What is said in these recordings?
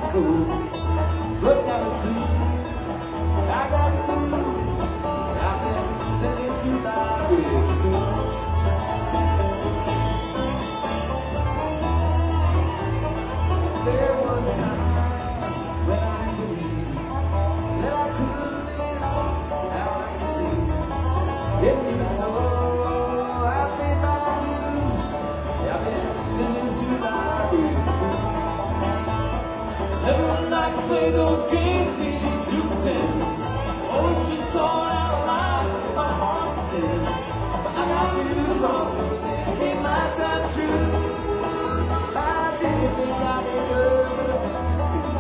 cold, but now it's blue. I got the blues, I've been singing through my rhythm. There was a time when I believed that I could live how I can see. Didn't even know I paid my dues. I've been singing through my rhythm. Never like to play those games, lead you to pretend. Always just saw it out alive with my heart's content. But I got to the crossroads and came my time to choose. I didn't think I'd end up with a second suit.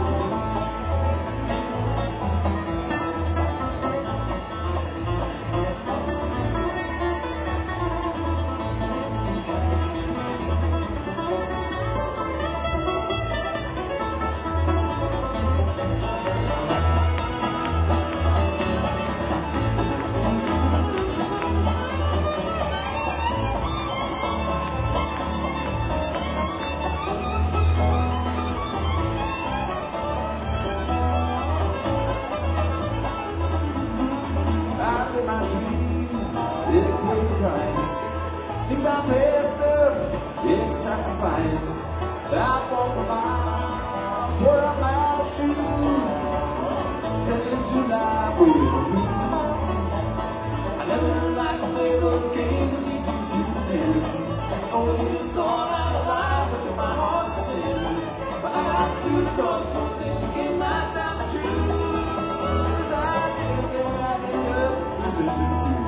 My dream, it paid the price. Things I messed up, it sacrificed. I walked for miles, wore out my shoes, sentenced to life with the blues. I never liked to play those games that lead you to pretend. Always just saw it out alive, look at my heart's content. But I got to the crossroads and gave my time to choose. I didn't get right enough. Sentence to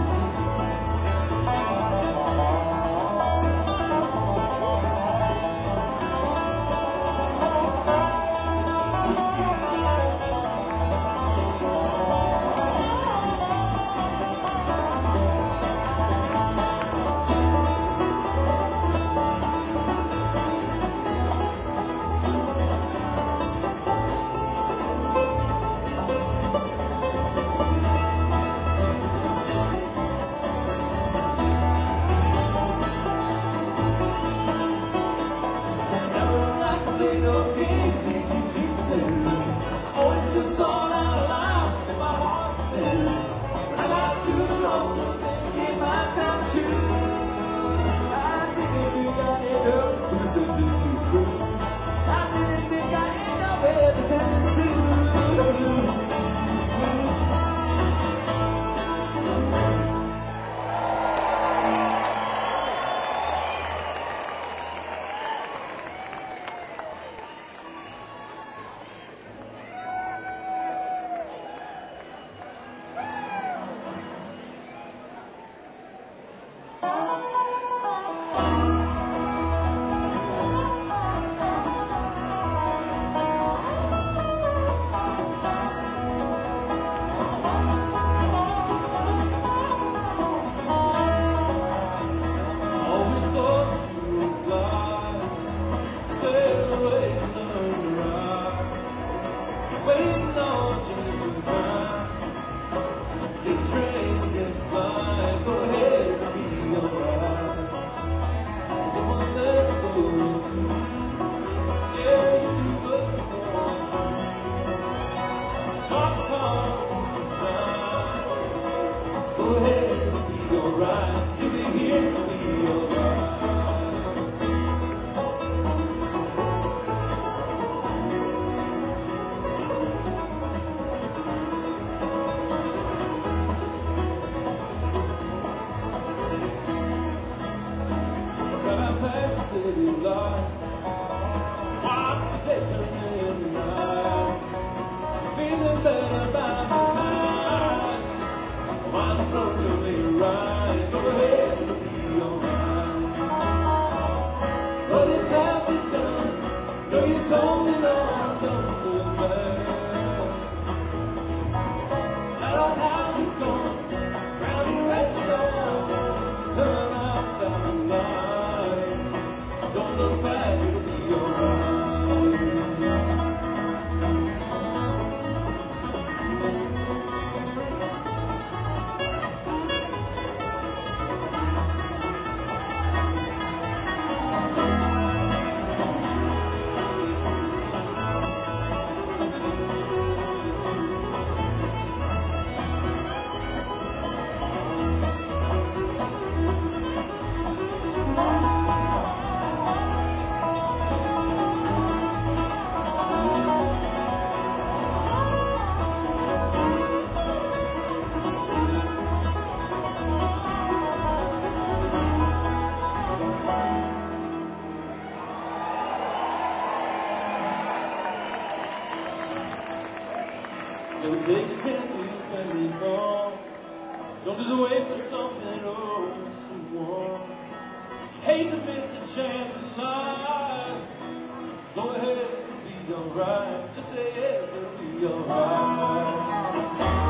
Never take a chance when they come. Don't just wait for something or someone. Hate to miss a chance in life. Just go ahead, it'll be alright. Just say yes, it'll be alright.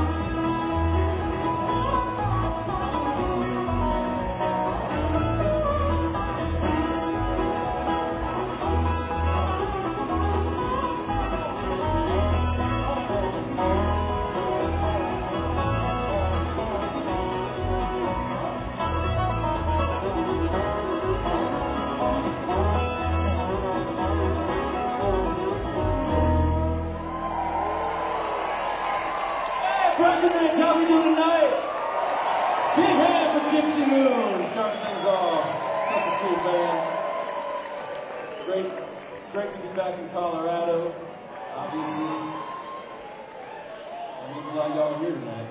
Breckenridge, how we doing tonight? Big hand for Gypsy Moon, starting things off. Such a cool band. It's great to be back in Colorado. Obviously, that means a lot of y'all are here tonight.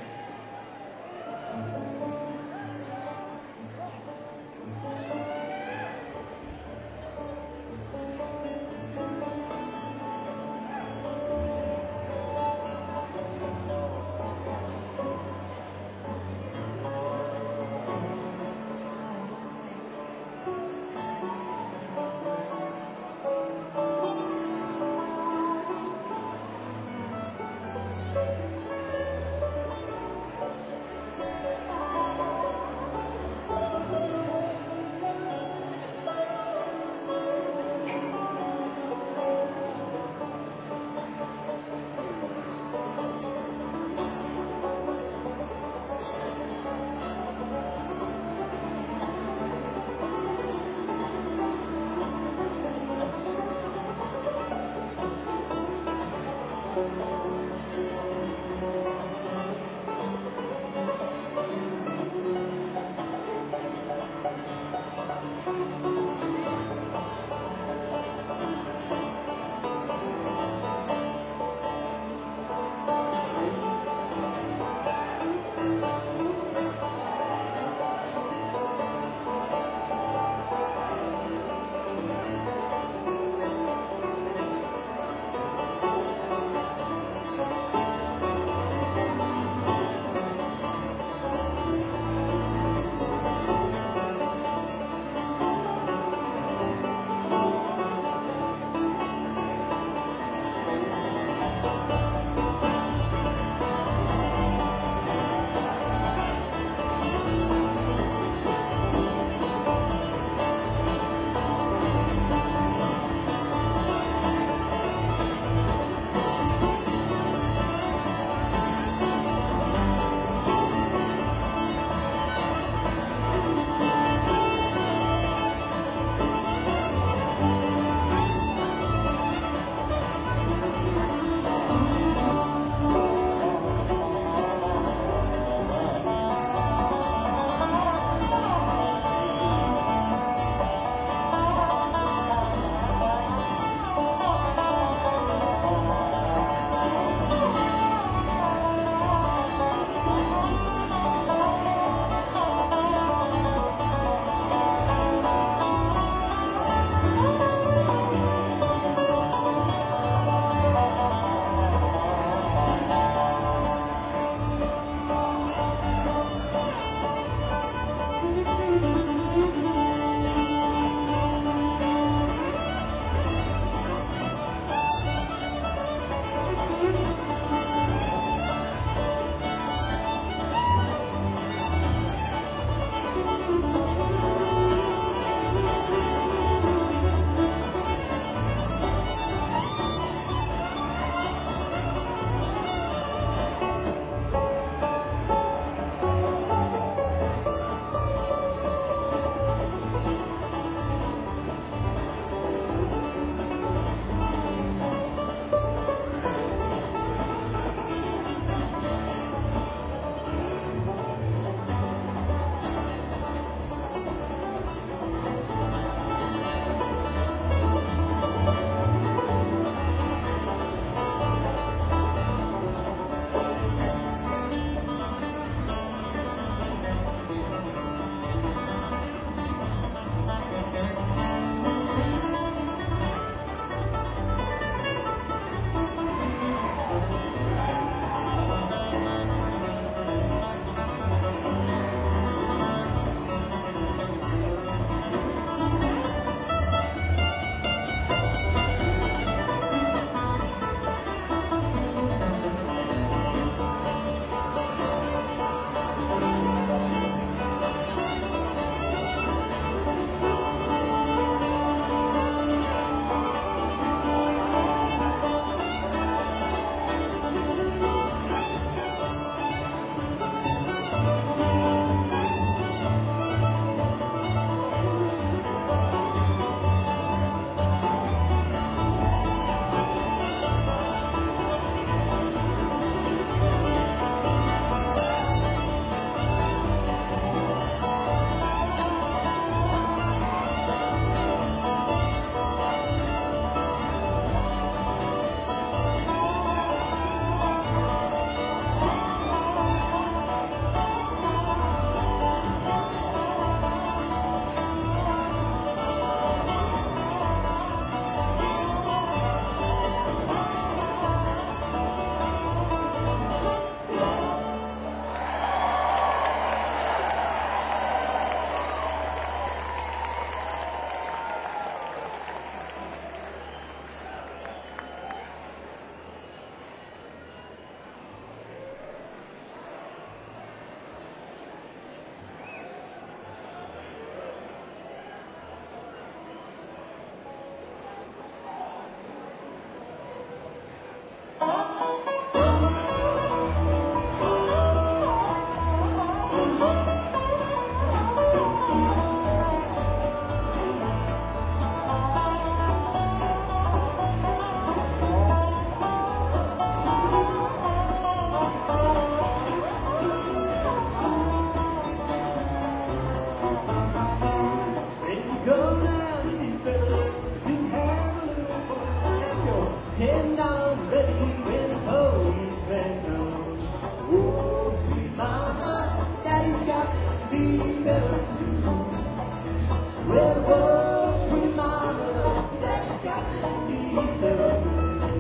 $10 ready when the policeman come. Oh, sweet mama, daddy's got deep melon blues. Well, oh, sweet mama, daddy's got deep melon blues.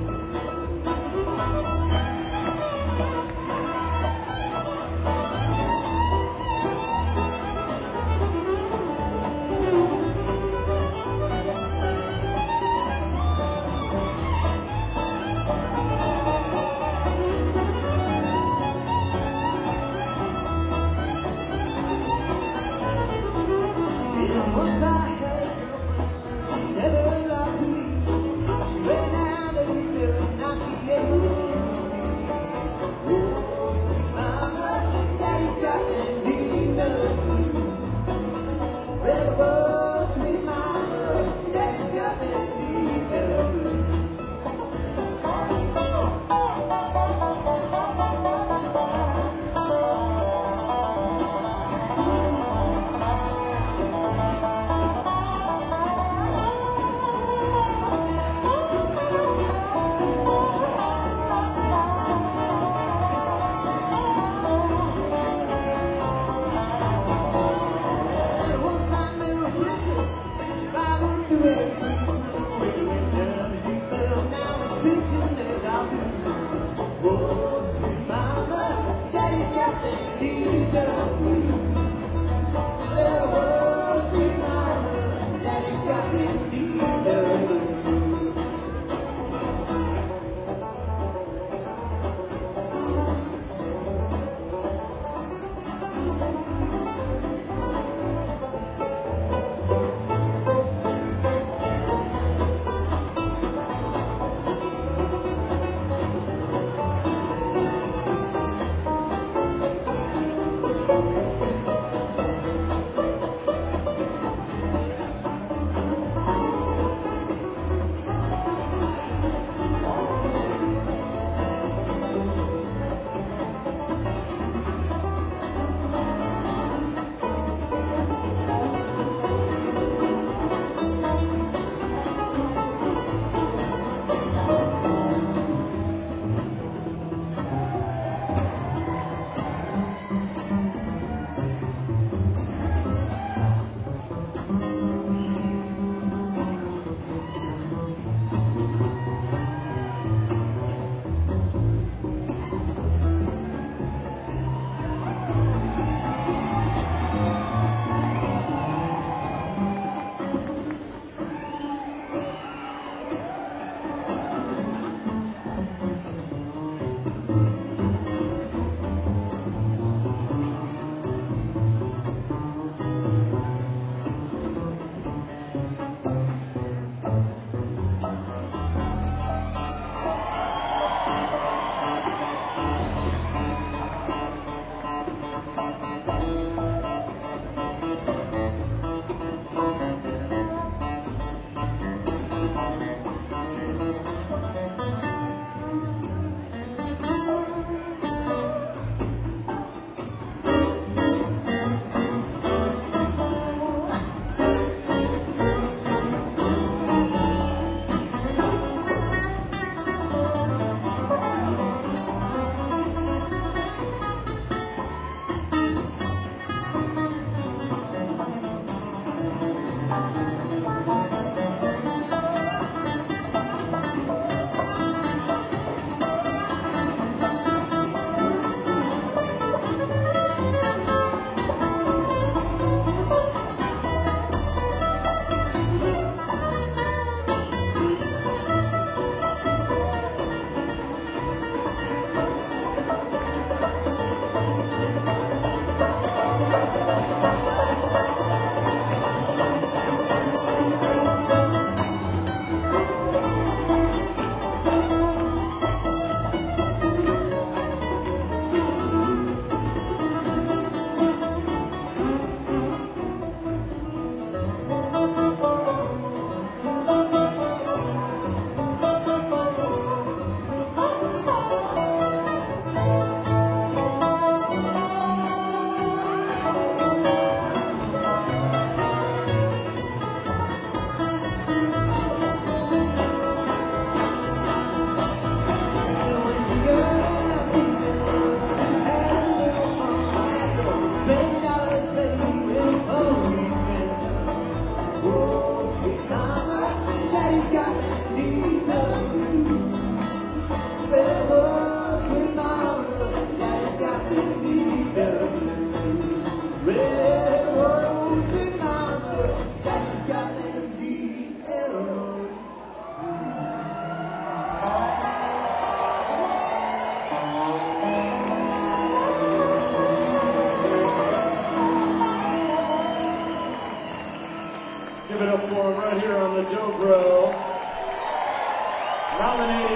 Once I had a girlfriend, she never liked me. She ran out of the middle, now she ages to me. Oh, sweet mama, daddy's got that deep melon blues. Well, oh, sweet mama, daddy's got that deep melon blues. Preaching as I do. Oh, sweet mama, daddy's got that deep melon blues. Oh, sweet mama, daddy's got that deep melon blues.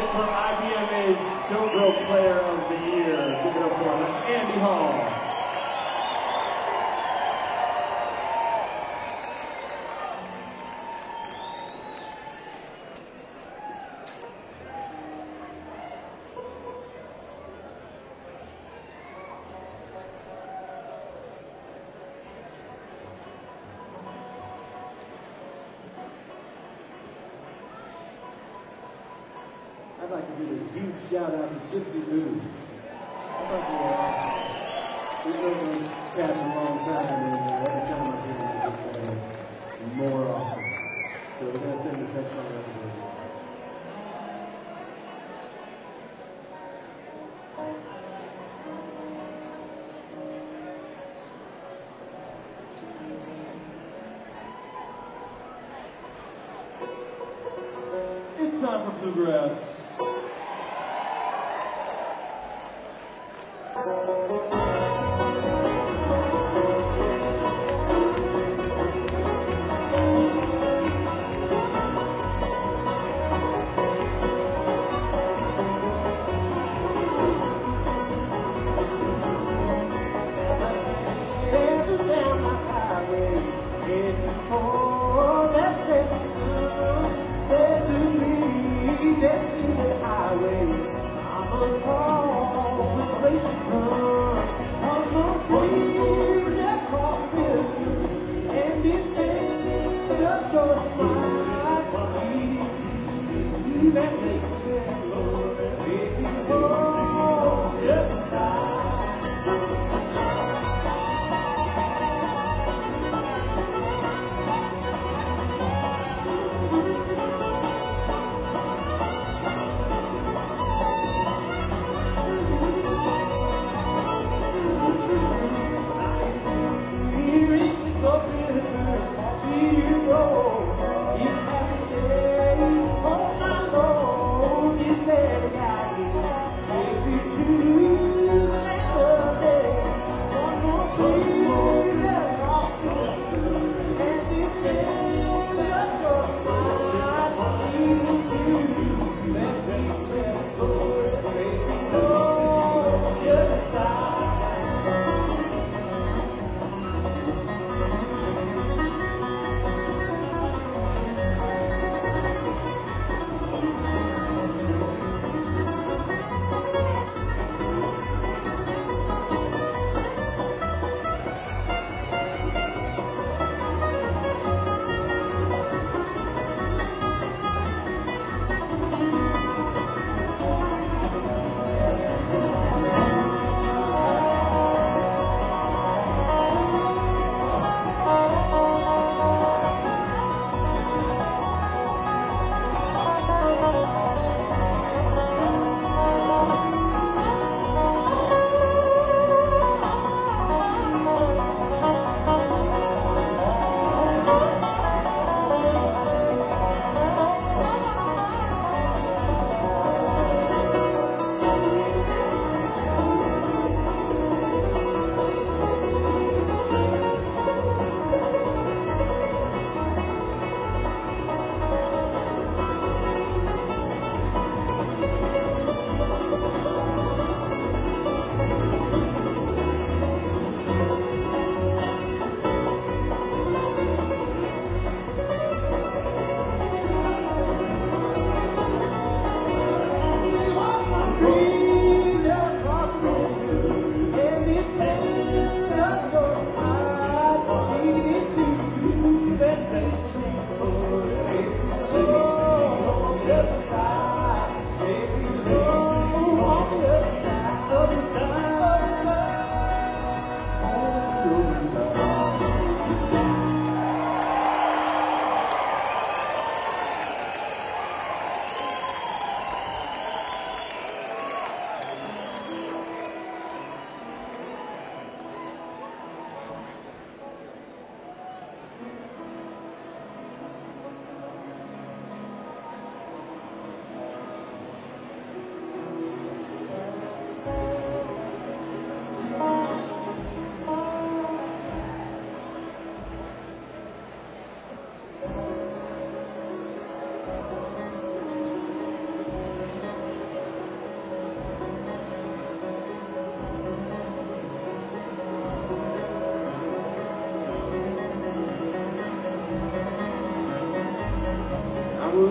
nominated for IBMA's Dobro Player of the Year. Give it up for him. That's Andy Hall. I'd like to give a huge shout out to Gypsy Boo. I thought they were awesome. We've known those cats a long time, and every time I hear them, they get more awesome. So we're going to sing this next song out to you. It's time for Bluegrass.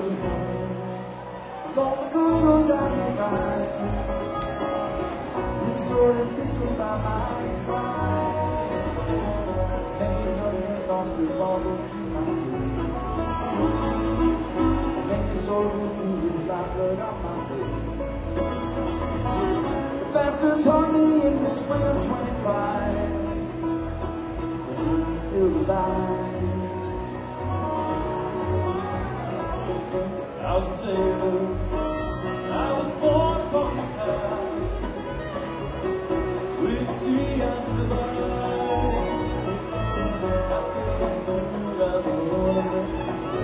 was home. Of all the good roads I could ride, with a sword and pistol by my side, many another lost her baubles to my dream. Many soldier drew his lifeblood on my blade. The bastards hung me in the spring of 25, but I'm still alive. I was a sailor, I was born upon the tide, with sea under the line. I sailed the sun around the waters,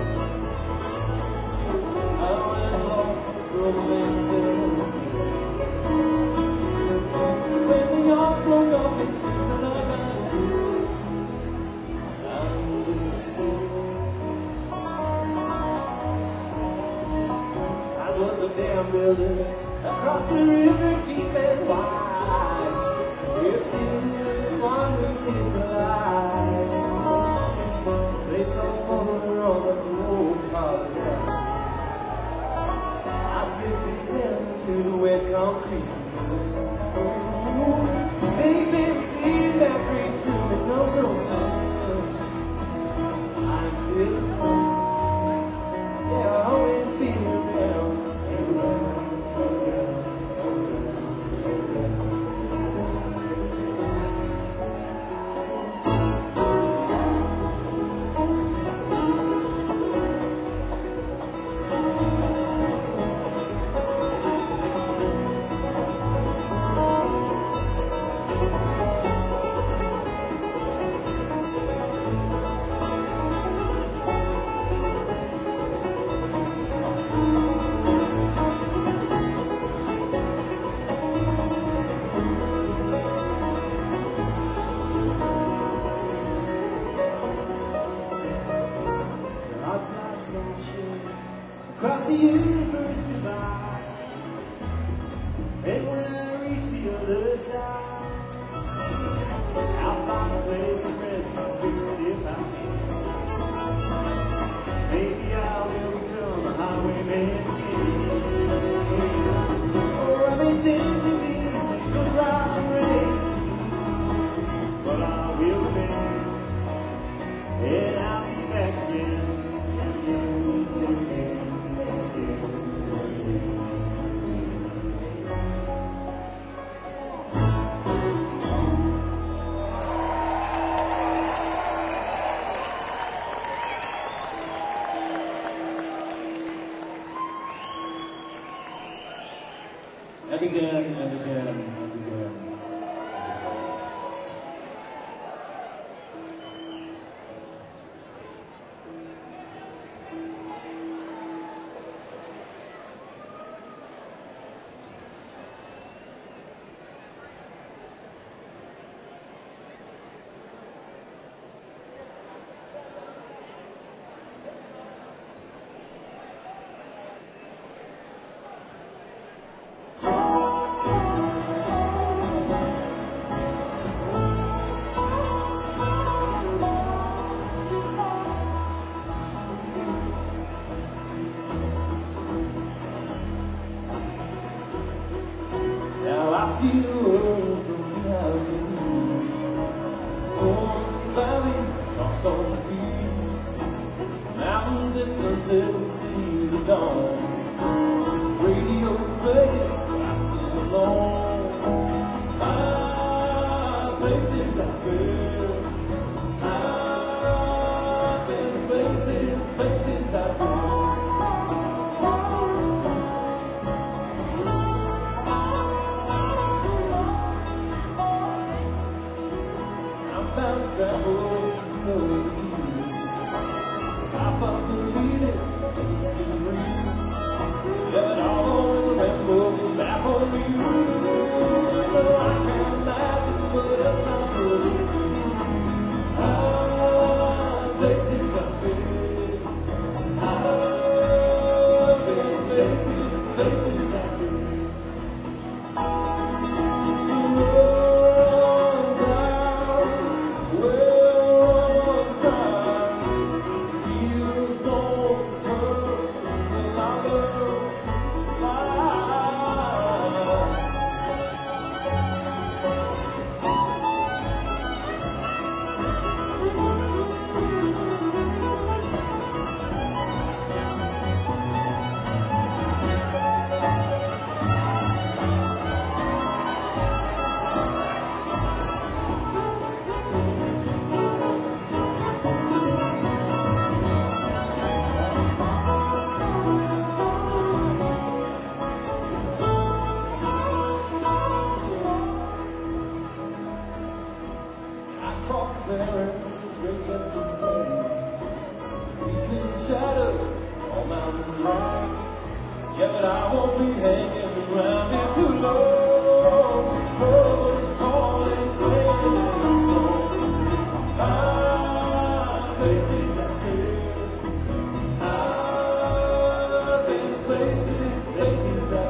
I went off for the mainsail. When the yarn flung off the signal of my crew, I moved still. I was a damn builder across the river deep and wide. We're still one who did the light. Placed no motor on the old Colorado. I slipped and fell into the wet concrete. Ooh, baby, leave that great to me, no sound. I'm still at home. Yeah, I'll always be around. Across the universe divide, and when I reach the other side, I'll find a place to rest my spirit if I can. Maybe I will become a highwayman again. Or I may simply be a single round rain, but I will remain, and I'll be back again. And again, and again, and again. Now I see the world from behind me. Storms and valleys lost on the field, mountains at sunset and seas at dawn. Radio's playing, I sing along. Places I've been, I've been places I've been. Travel, I found the meaning as it seemed real.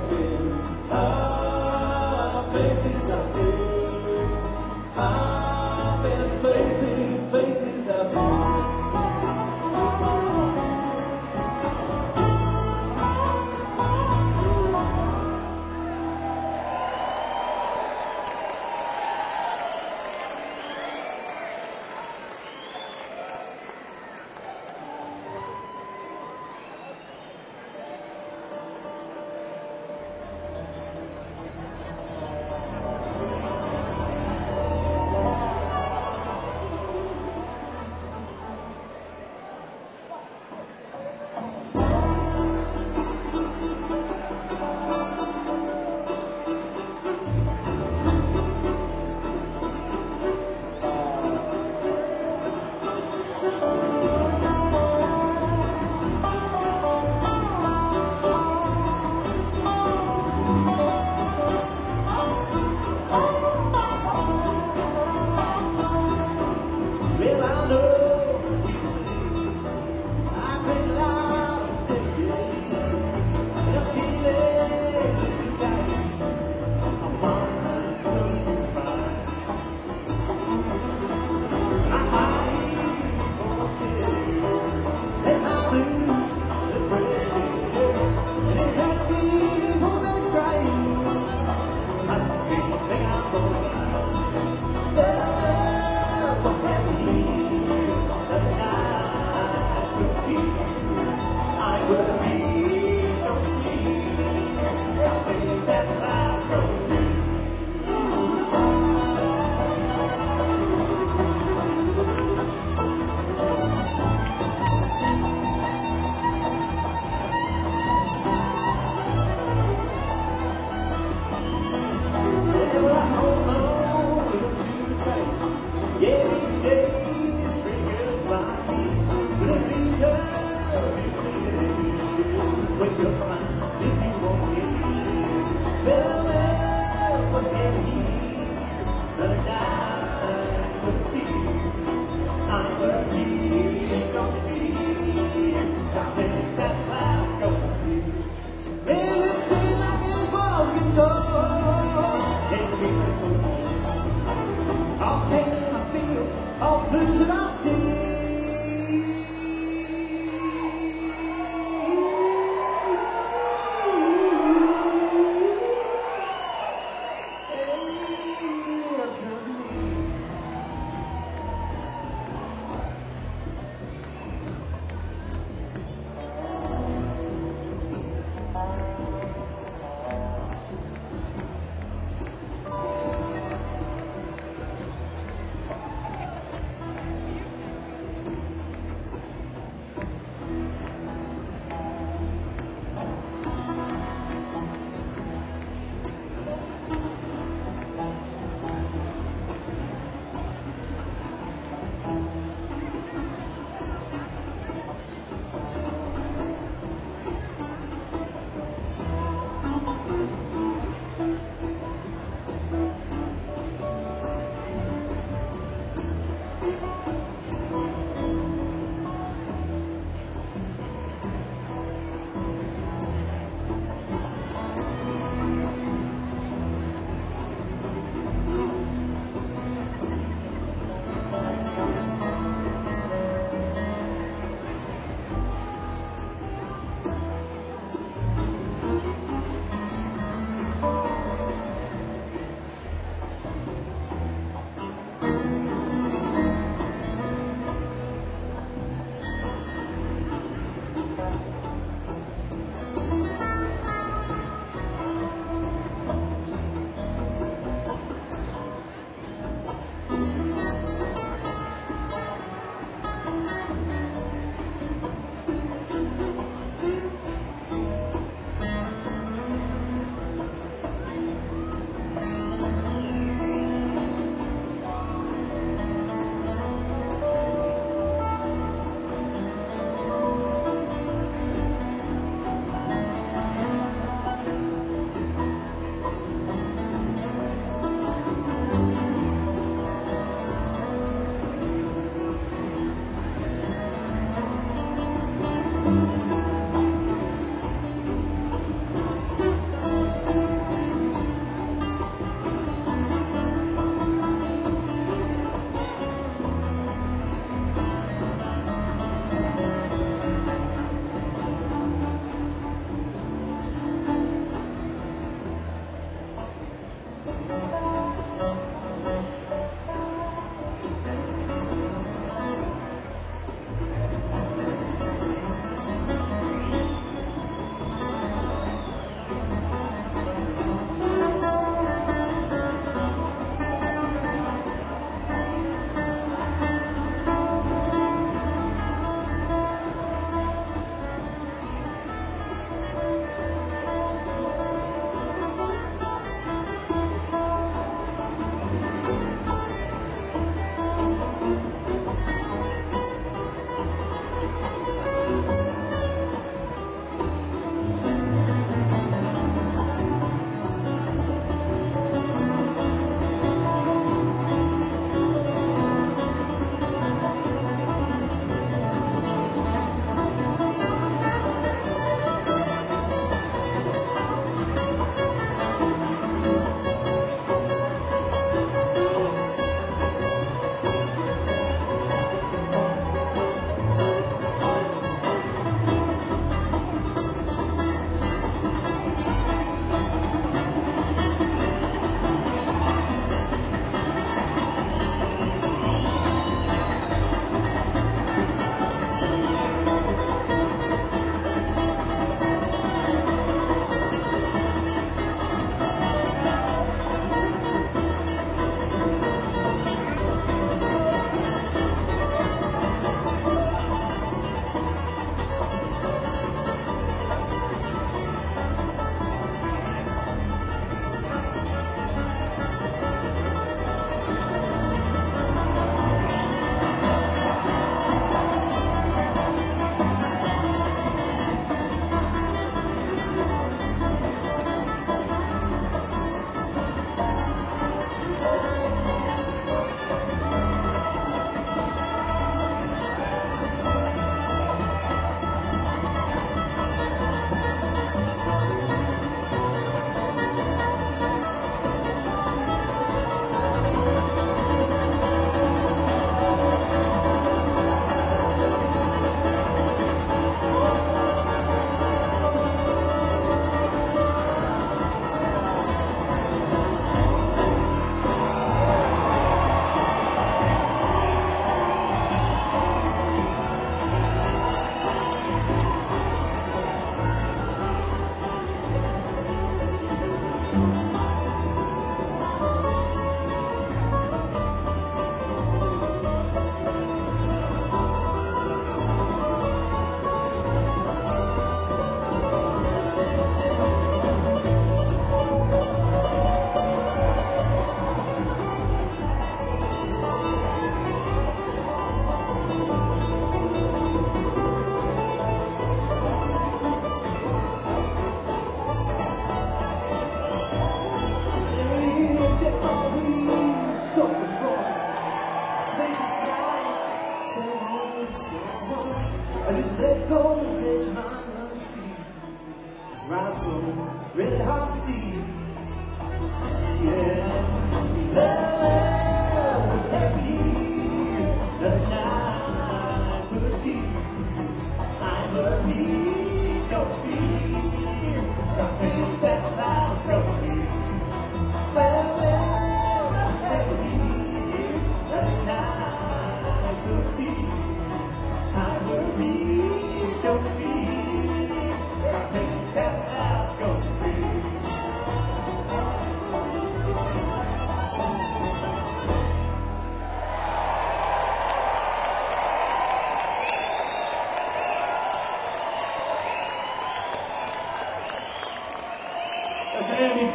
I've been, places I've been, places I've been.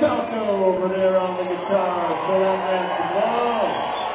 Falco over there on the guitar. Show that man some love.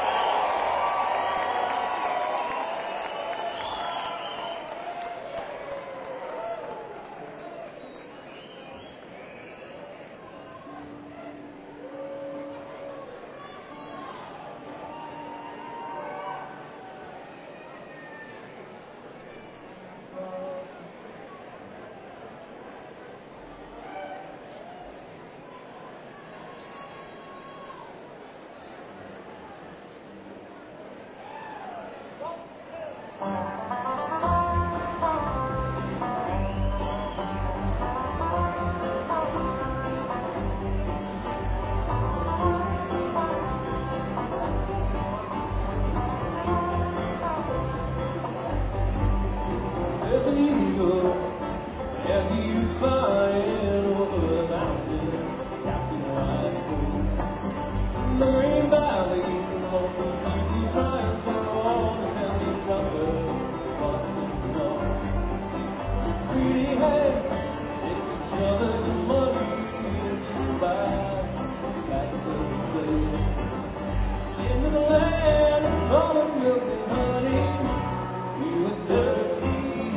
There's an eagle as he's flying over the mountains, captain wide soul. In the green valleys and lonesome people trying so hard to tell each other what they know. Greedy hands take each other's money just to buy lots of slaves. In the land of all the milk and honey, we were thirsty.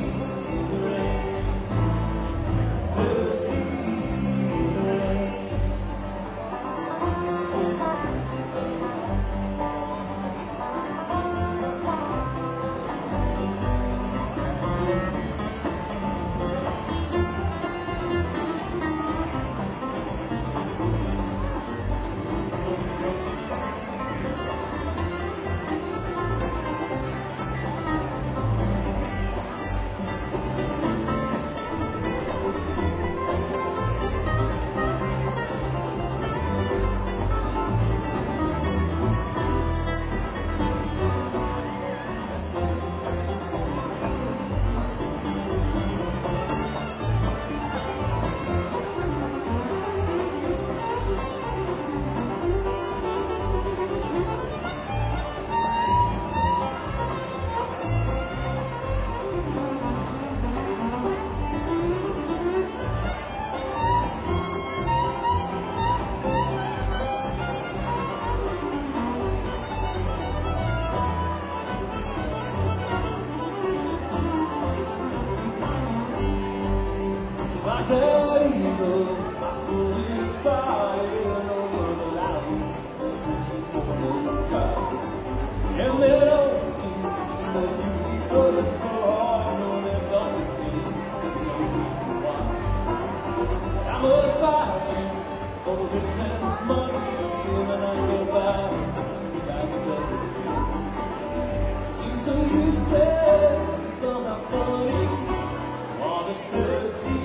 Like that eagle, my soul is flying over the valley, over the sky. And they don't see that you see struggling so hard, no, they don't see no reason why. I must fight you for the rich man's money, and I go by without self-respect. Seems so useless and somehow funny, all the thirsty.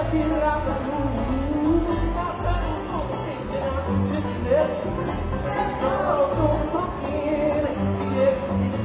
working like a fool. Outside was all the things that I'm sitting there to. That girl's gonna come in and be everything.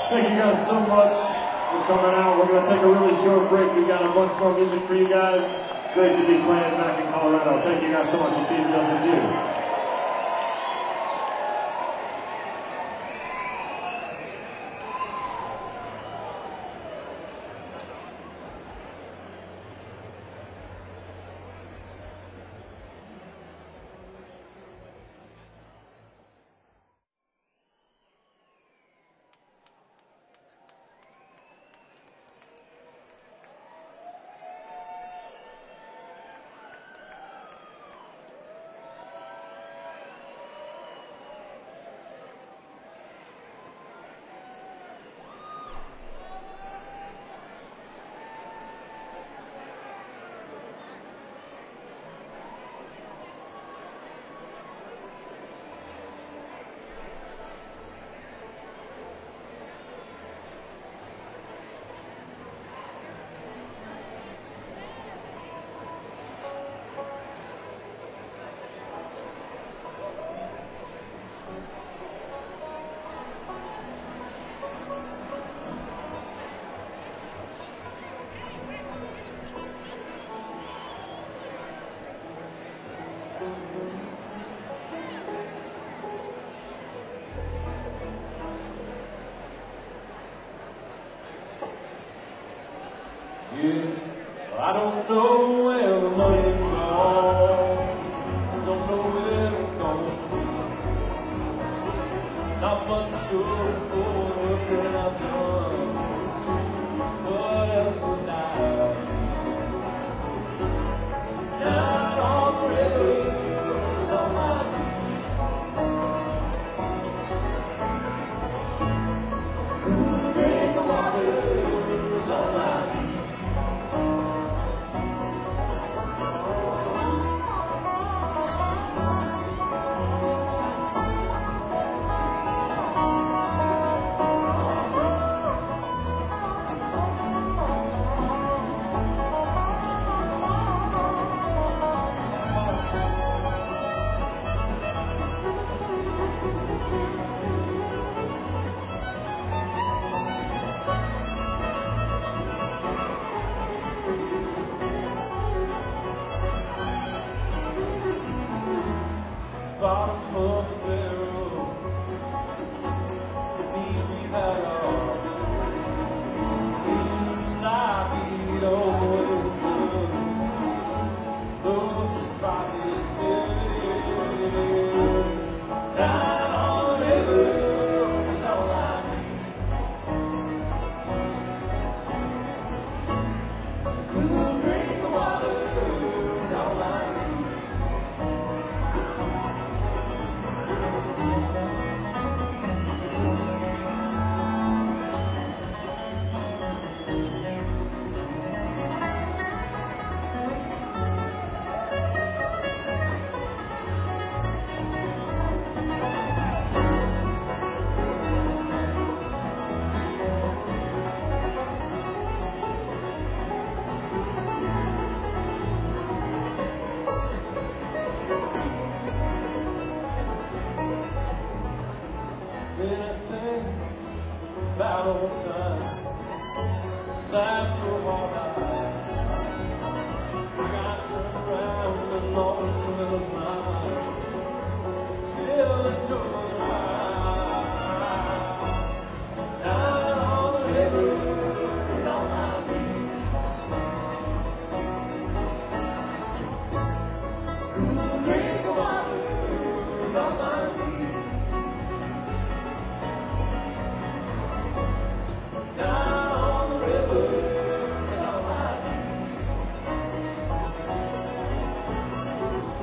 Thank you guys so much for coming out. We're going to take a really short break. We've got a bunch more music for you guys. Great to be playing back in Colorado. Thank you guys so much for seeing Justin do. Yeah, I don't know where the money's gone. Don't know where it's gone. Not much sure for the work that I've done. What else would I? Down on the river is all I need. Cool drink of water is all I need. Bottom of the barrel, seems we've had ours. Visions like we'd always done. No surprises there. Down on the river is all I need. Cool drink of water is all I need. When I think about old times, life's so hard. I got turned around and long little mile, still enjoy the ride. Down on the river is all I need. Cool drink of water is all I need. Down on the river is all I need.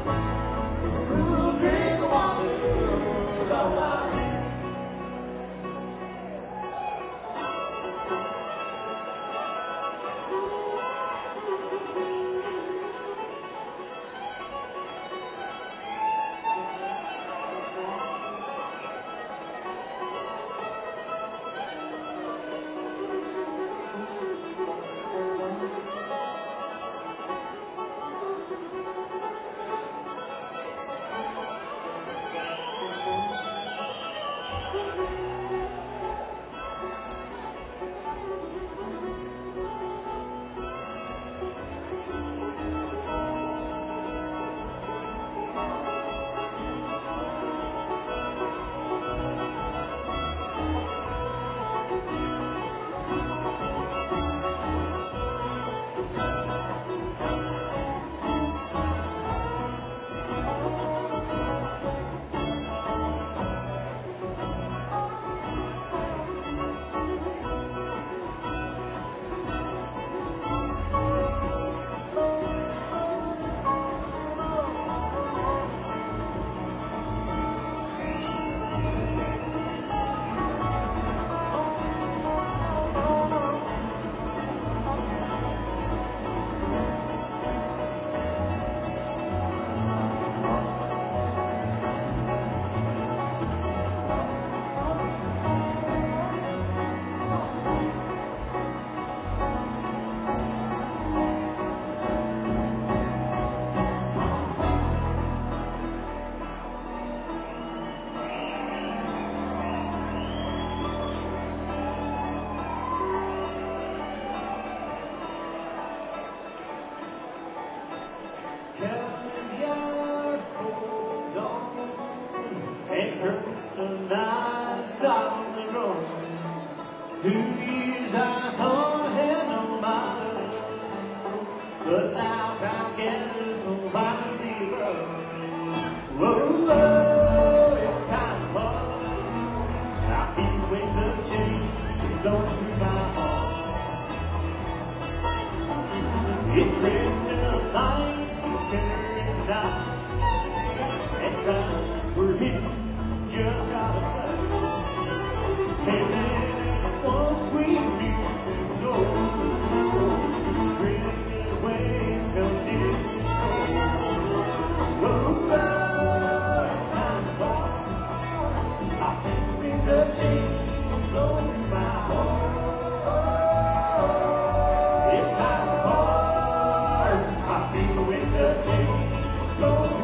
2 years I thought I had no mind, but now God's gathered so violently above. Whoa, whoa, it's time to part. I feel the winds of change blowing through my heart. It crept in the night, carrying night, and signs were hidden just out of sight. And then once we knew so, drifting away till distant shore. Oh, it's time to part. I feel the winds of change blowing through my heart. It's time to part. I feel the winds of change blowing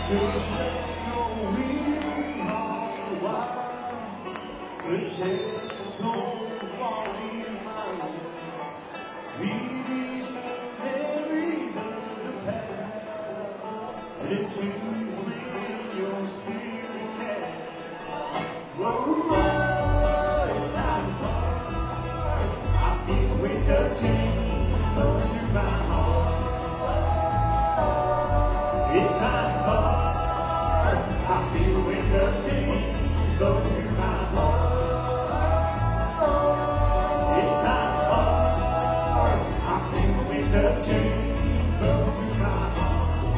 Just let your weary heart wild. Protect told all these miles. Release the memories of the past. And into when your spirit can. Whoa, it's not hard. I feel winter change flow through my heart. It's not hard. I feel winter change flow through my heart. It's not hard. I feel winter change flow through my heart.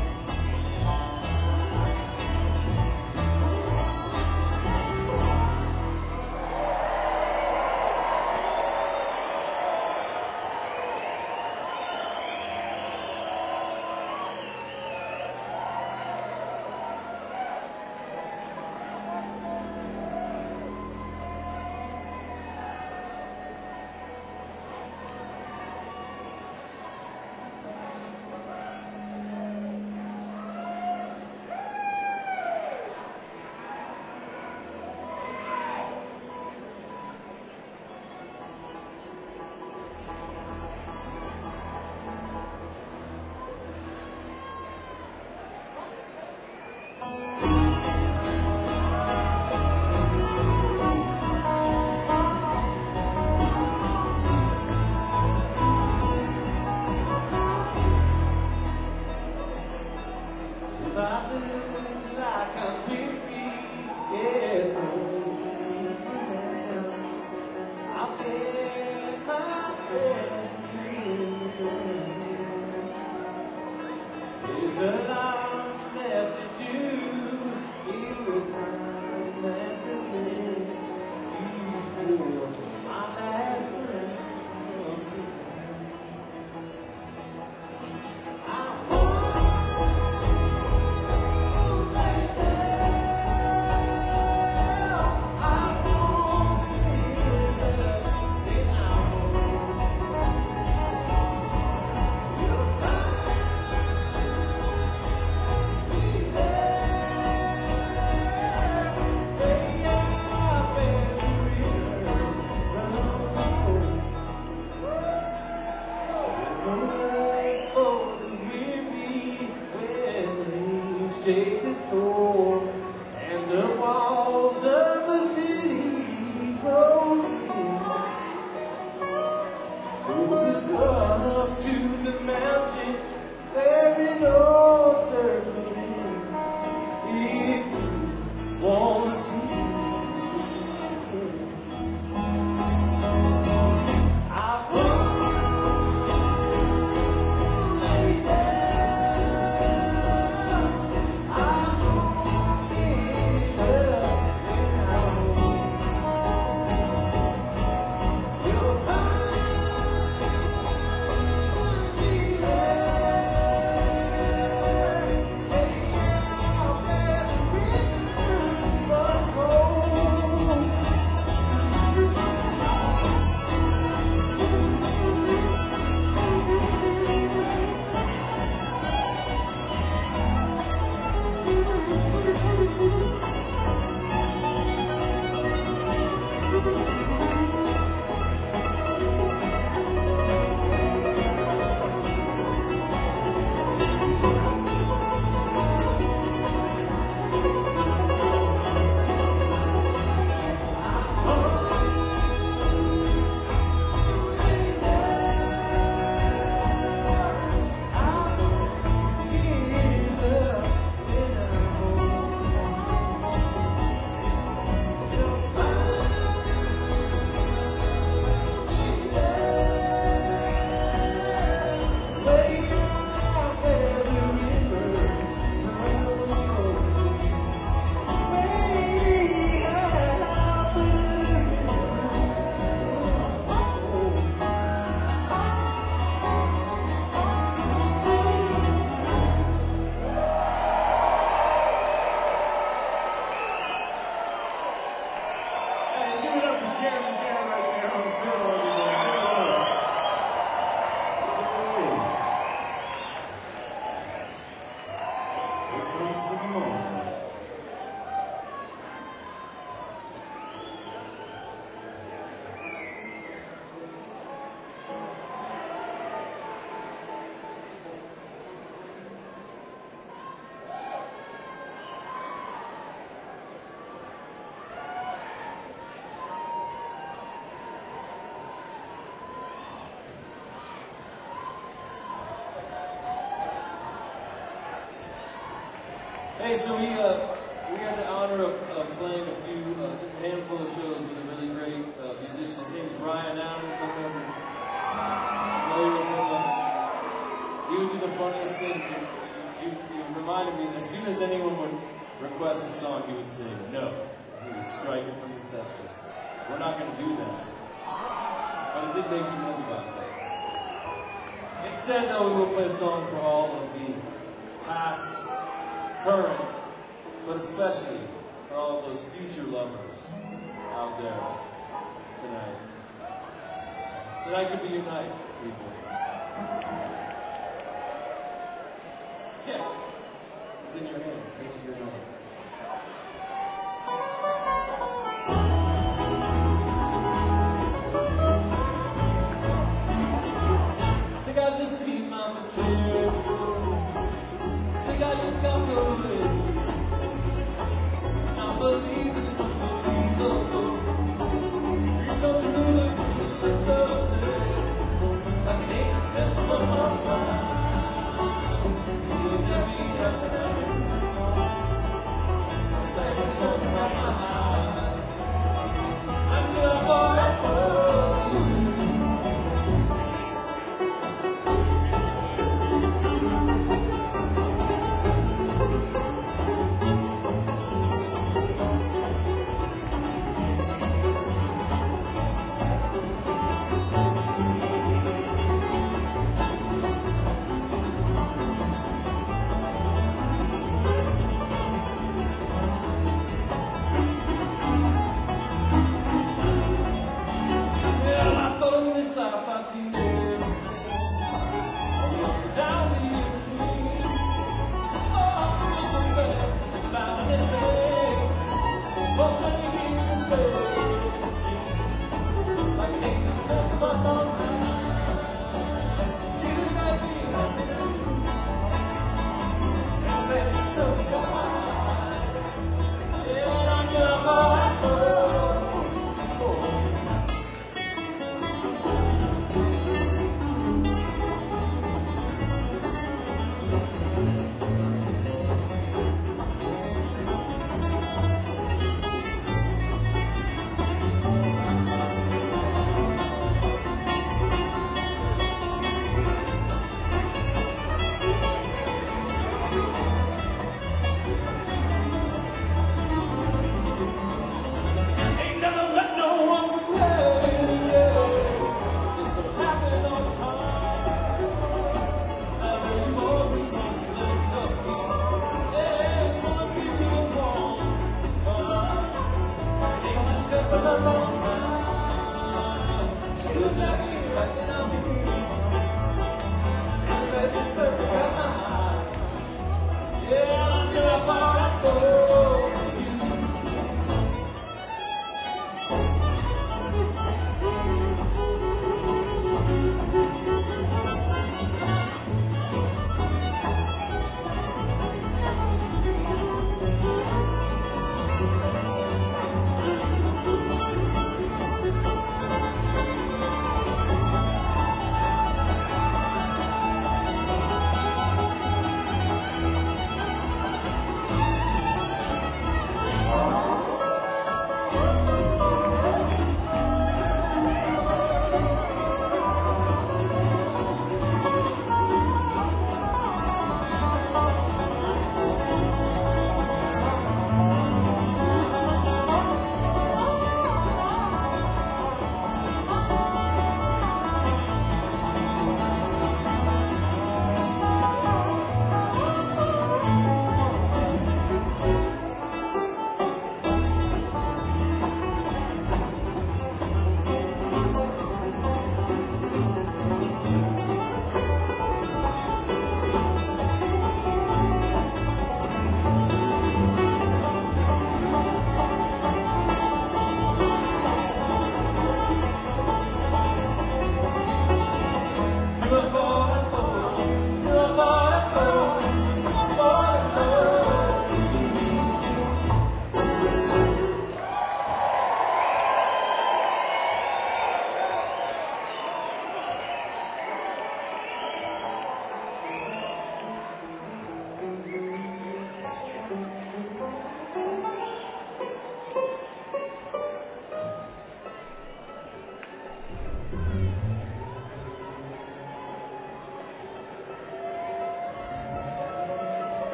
If I look like I'm weary, it's only for now. I'll get my best breathing. There's a lot left to do in the time that remains. You feel my last ring of today. Takes its toll, and the walls of the city close in. So look up to the mountains where it all terminates. If you want to see I won't lay down. I won't Hey, so we had the honor of playing a few, just a handful of shows with a really great musician. His name's Ryan Adams. I'm familiar with him. He would do the funniest thing. He reminded me that as soon as anyone would request a song, he would sing no. He would strike it from the set list. We're not going to do that. But it did make me think about that. Instead, though, we will play a song for all of the past, current, but especially for all of those future lovers out there tonight. Tonight could be your night, people. Yeah, it's in your hands. Make it your own. I think I just see my first beer. I think I just got rolling. I believe it's unbelievable. Dreams come true like the stars say. I think it's simple of my mind. Still that we have tonight.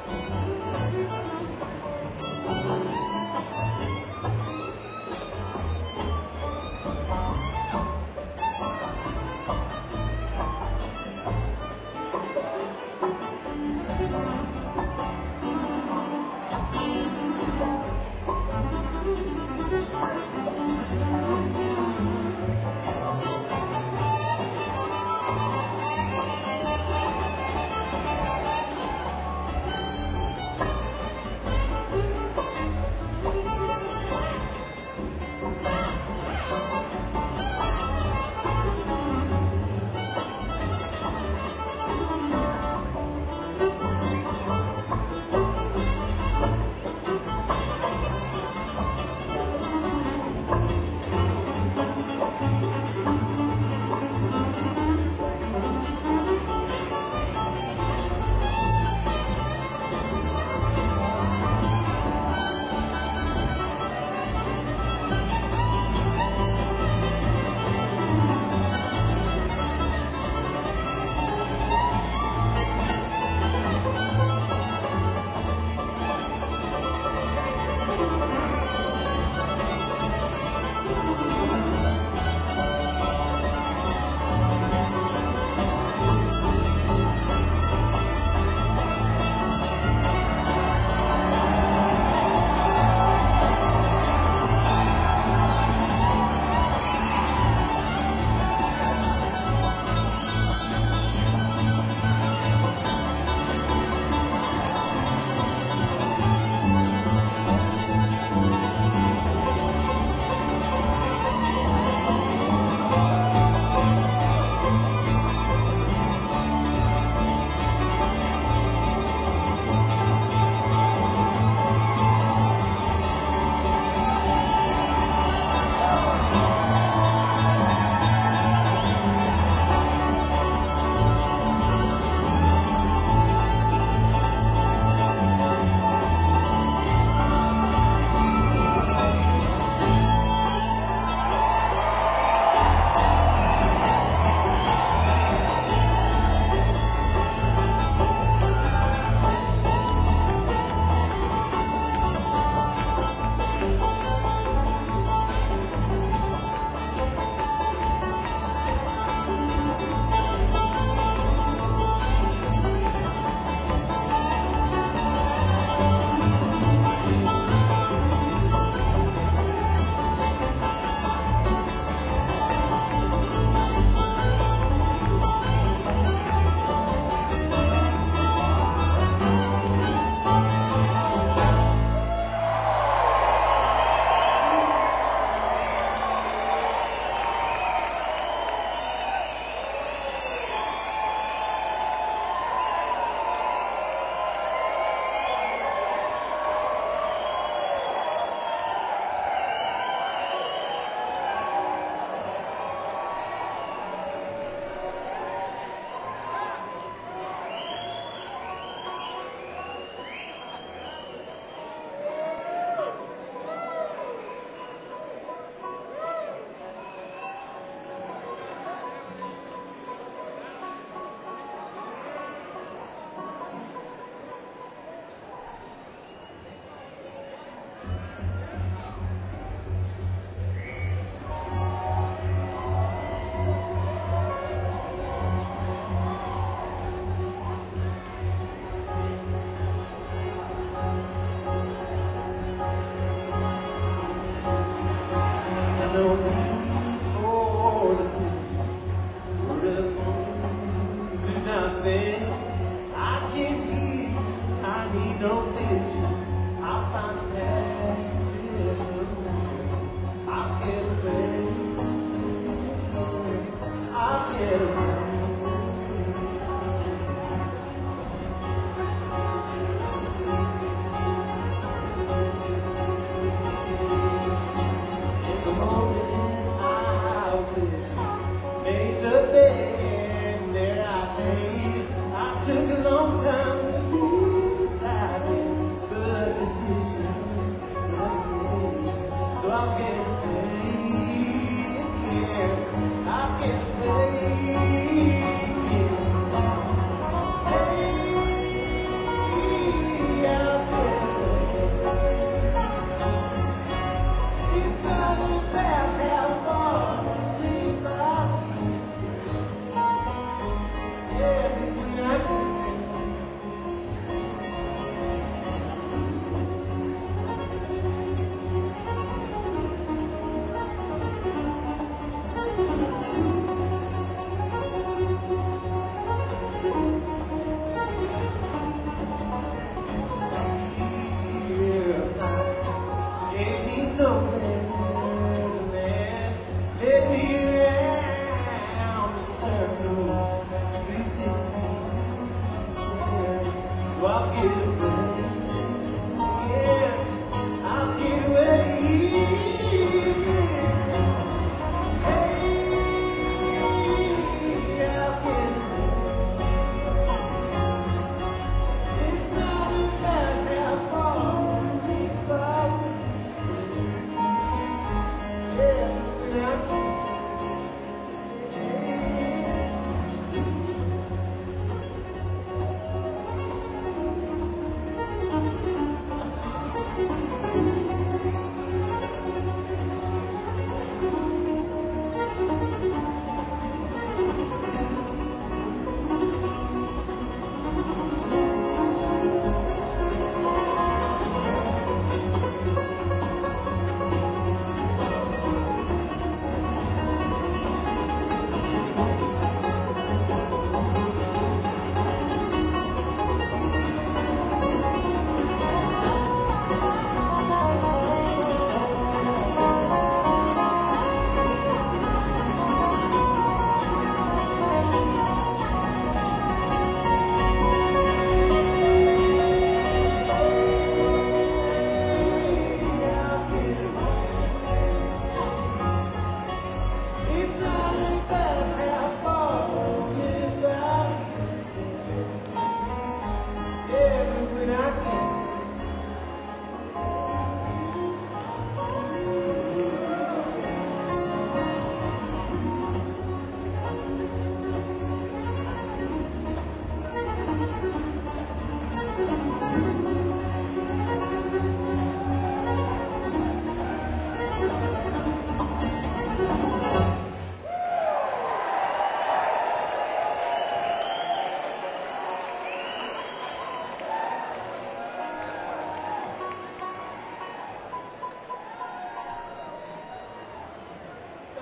Took a long time to decide good decisions.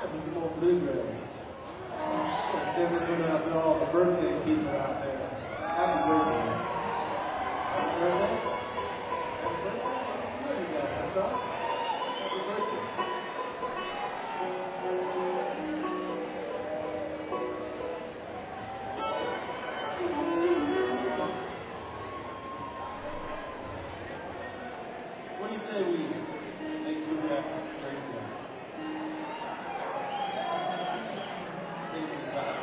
Time for some more bluegrass. Let's send this one out to all the birthday people out there. Happy birthday. Happy birthday. Happy birthday. What you got? That's awesome. Happy birthday. What do you say we make bluegrass great again? Take it to the top.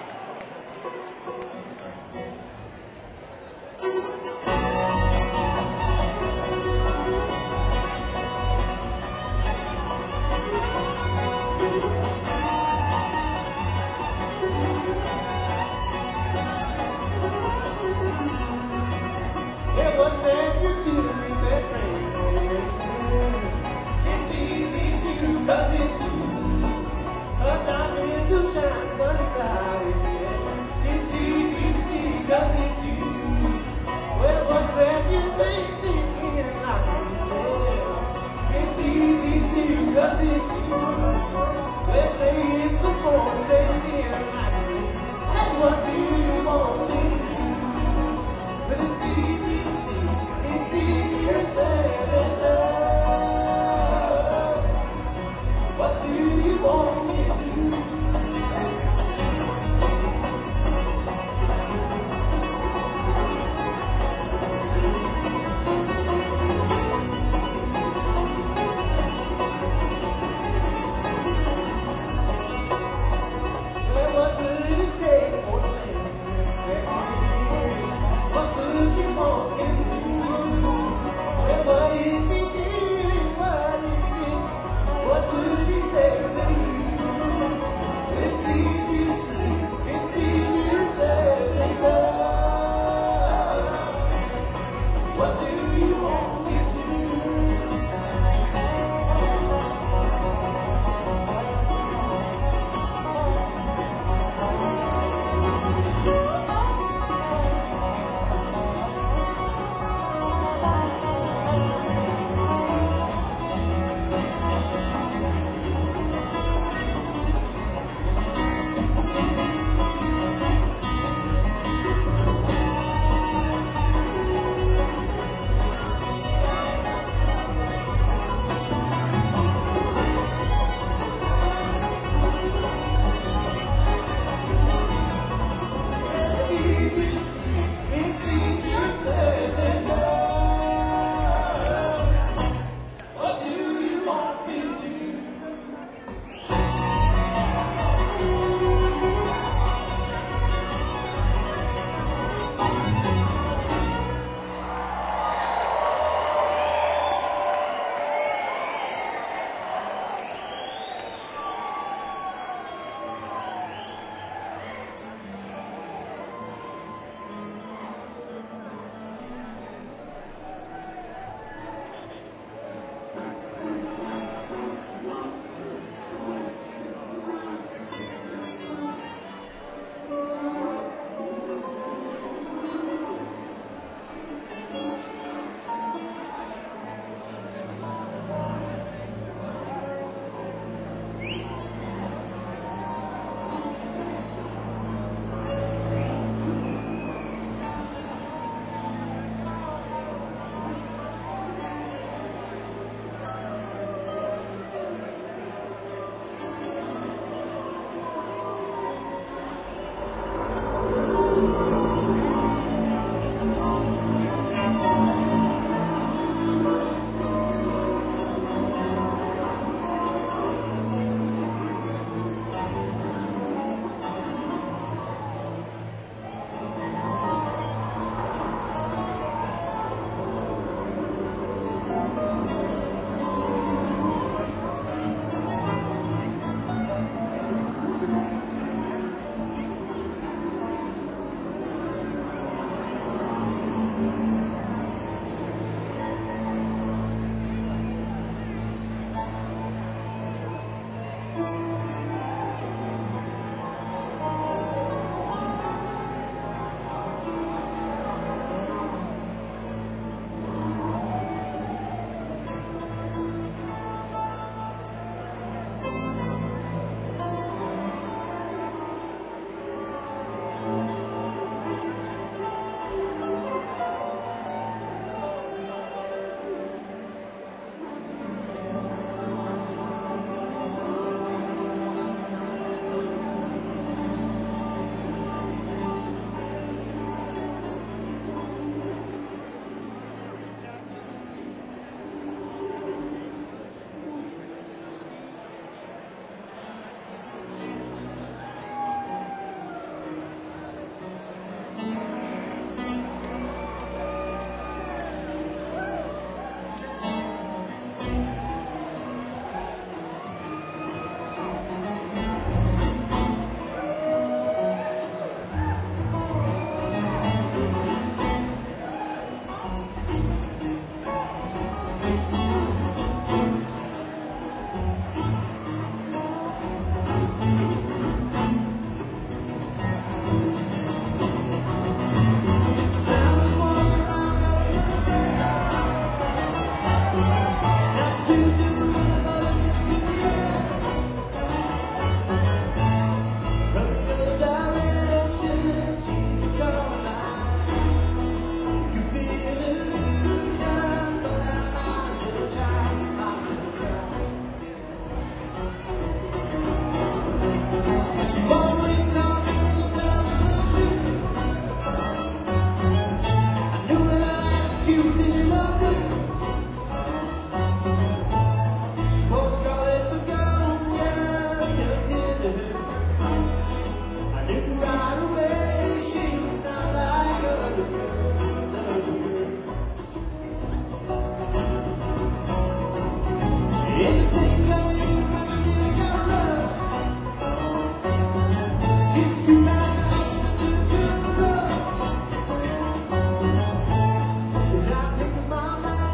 Yeah, what's that you do with that rain? It's easy to cut city lovely. She posts all in the gown, yes, tempted her. I knew right away she was not like other girls. Anything going when the deal got rough. She was too bad to the rough. As I picked up my man.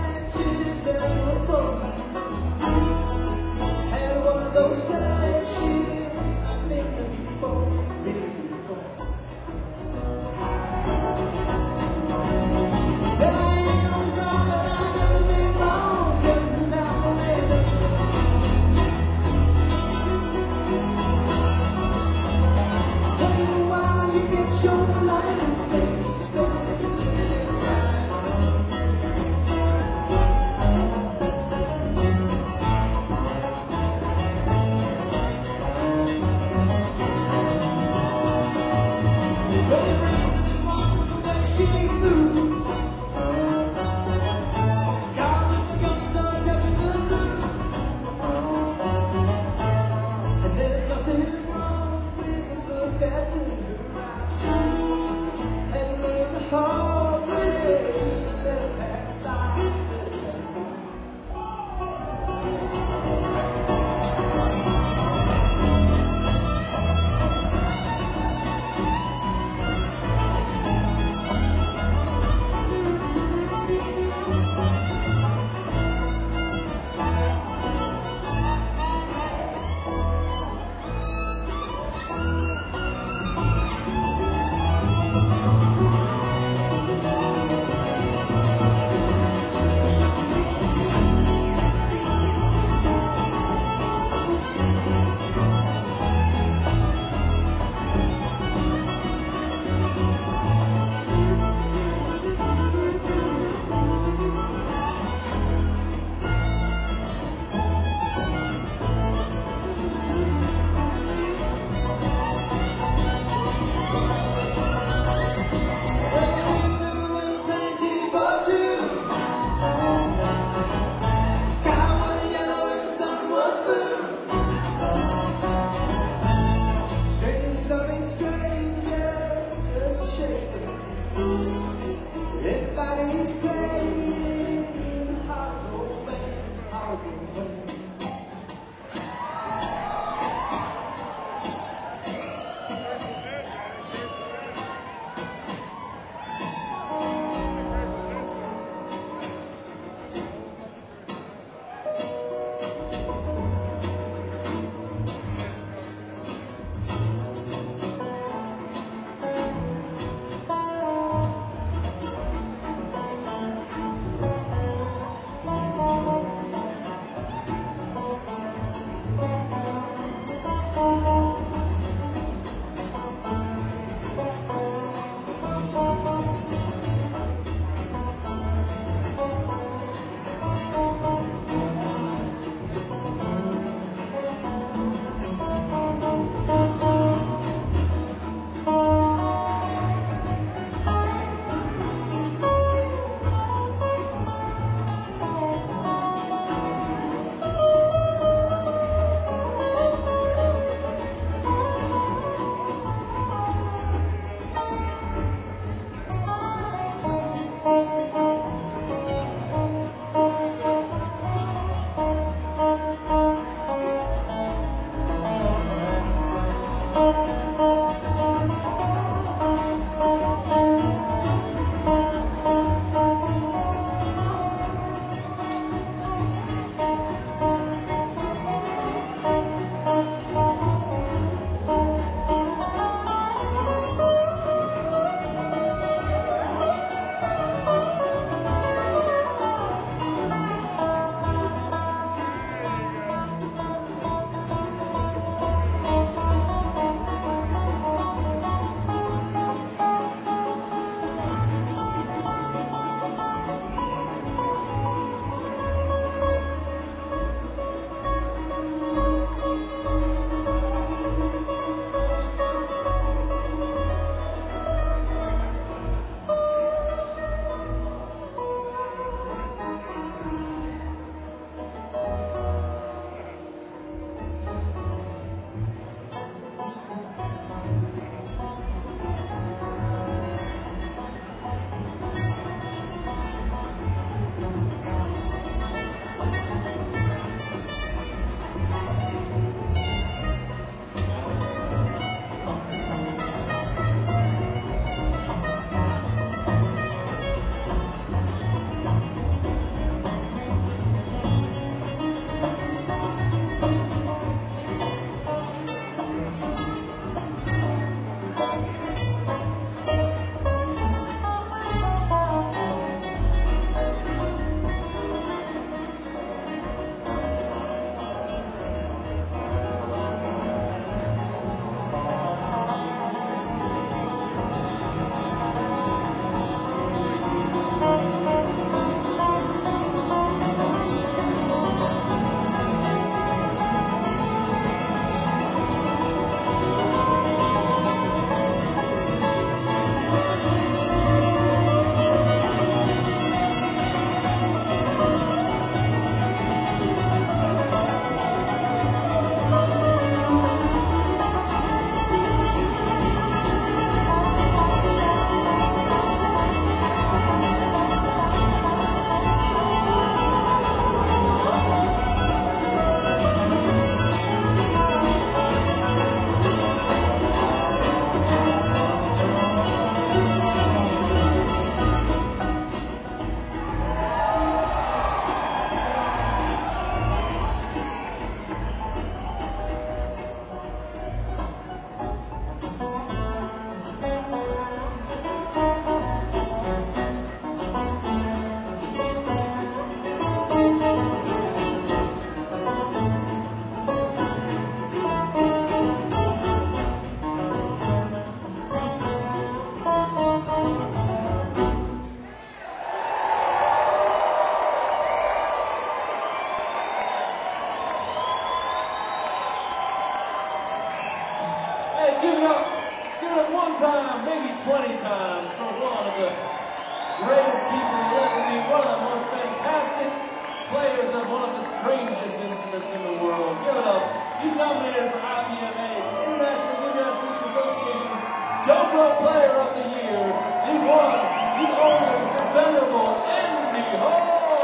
artists in the world. Give it up. He's nominated for IBMA, International Bluegrass Music Association's Dobro Player of the Year. He won the only, the venerable Andy Hall.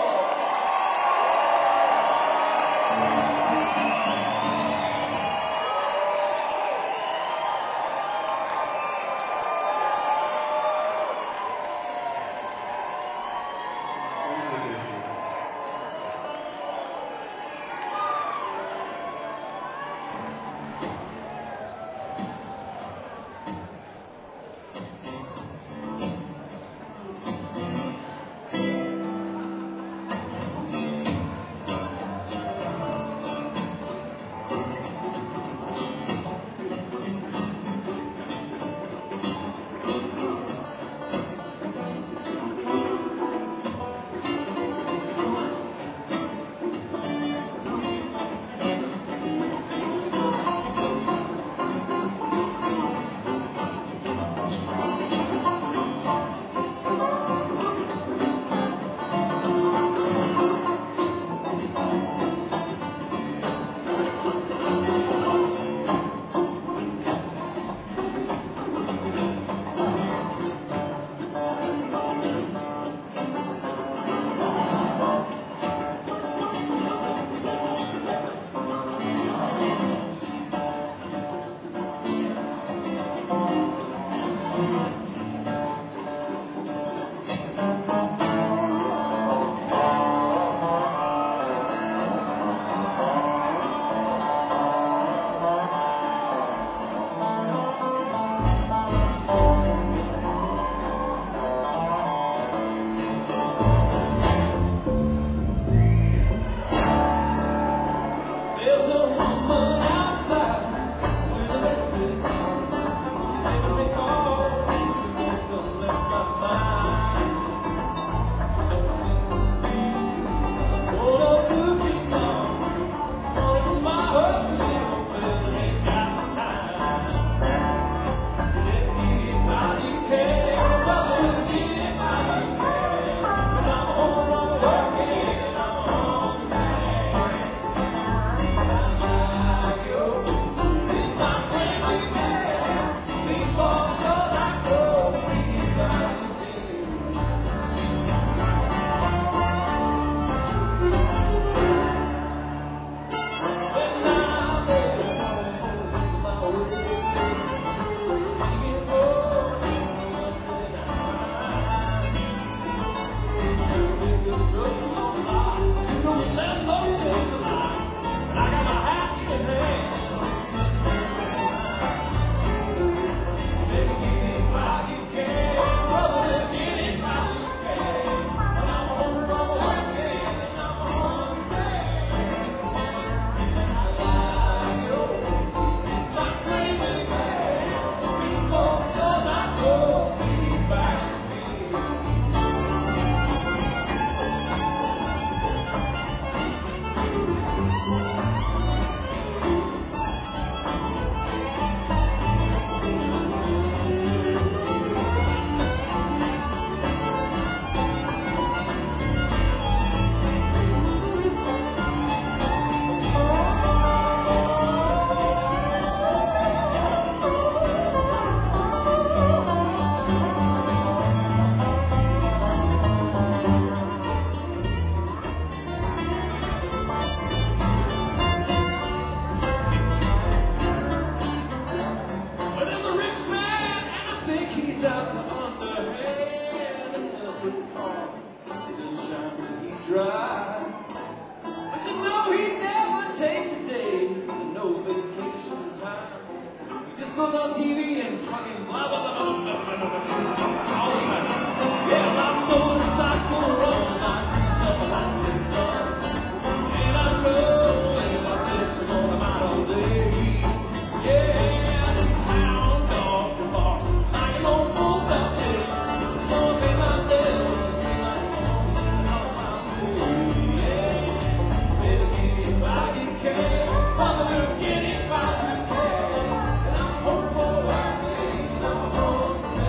Goes on TV and fucking blah blah blah blah blah blah blah all the time. Yeah, my motorcycle rolling, I stuff like this sun, and I know if I finish I'm on out all day. Yeah, this hound dog bar, I am on full belly, gonna pay my bills, sing my song, and all my way. Yeah, better get it while you can, mother, get it while you can.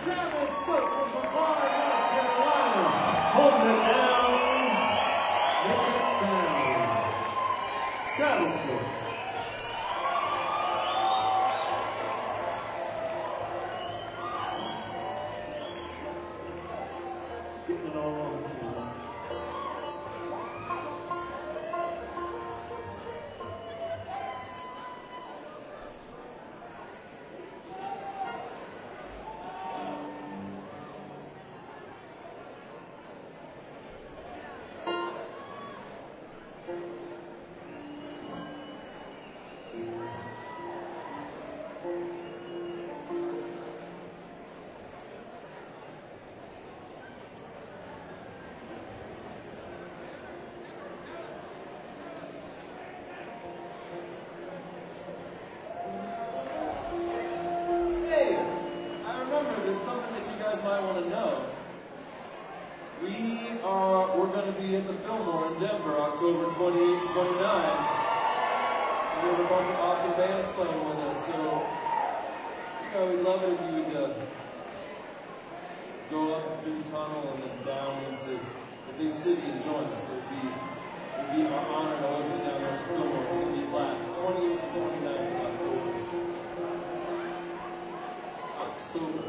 Travis Foot from Brevard, North Carolina. Holding it down. Make it sound. Travis Foot. Getting it all on camera. Hey, I remember there's something that you guys might want to know. We're going to be at the Fillmore in Denver, October 28 and 29. We have a bunch of awesome bands playing with us, so we'd love it if you would go up through the tunnel and then down into the big city and join us. It'd be our honor to host you down there at the Fillmore. It's going to be a blast. 28 and 29 of October. October.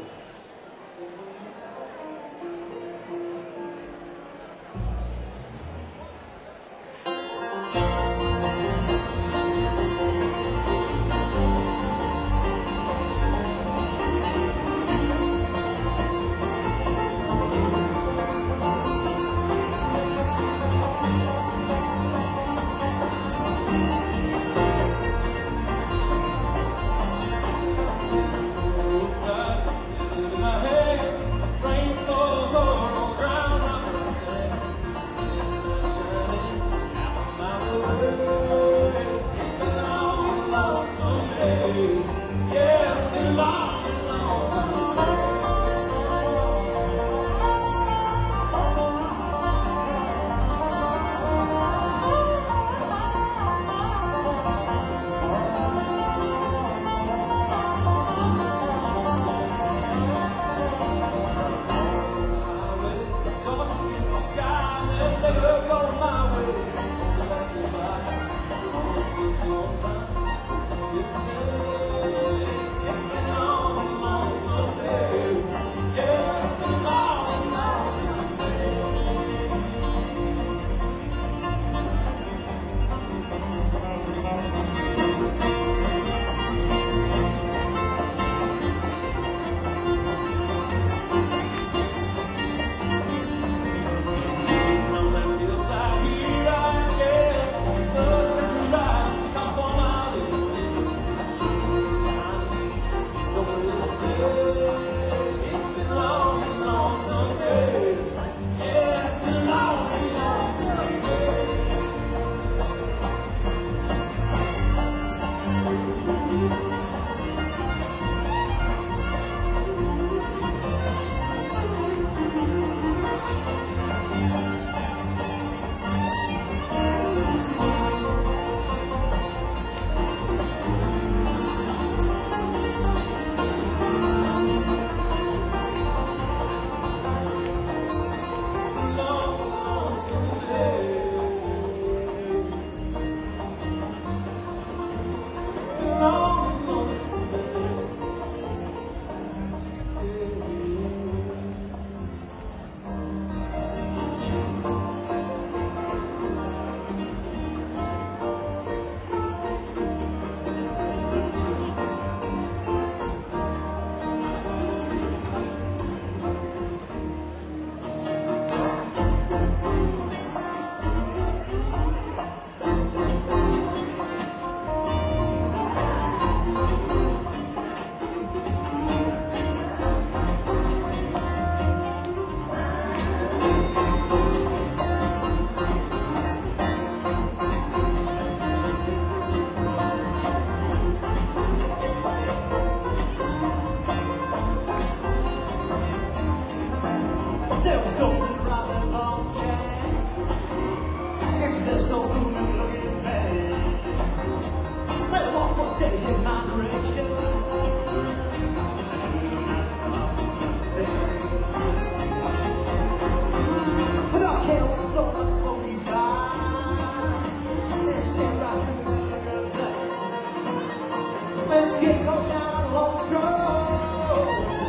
When she get close down, I lost control.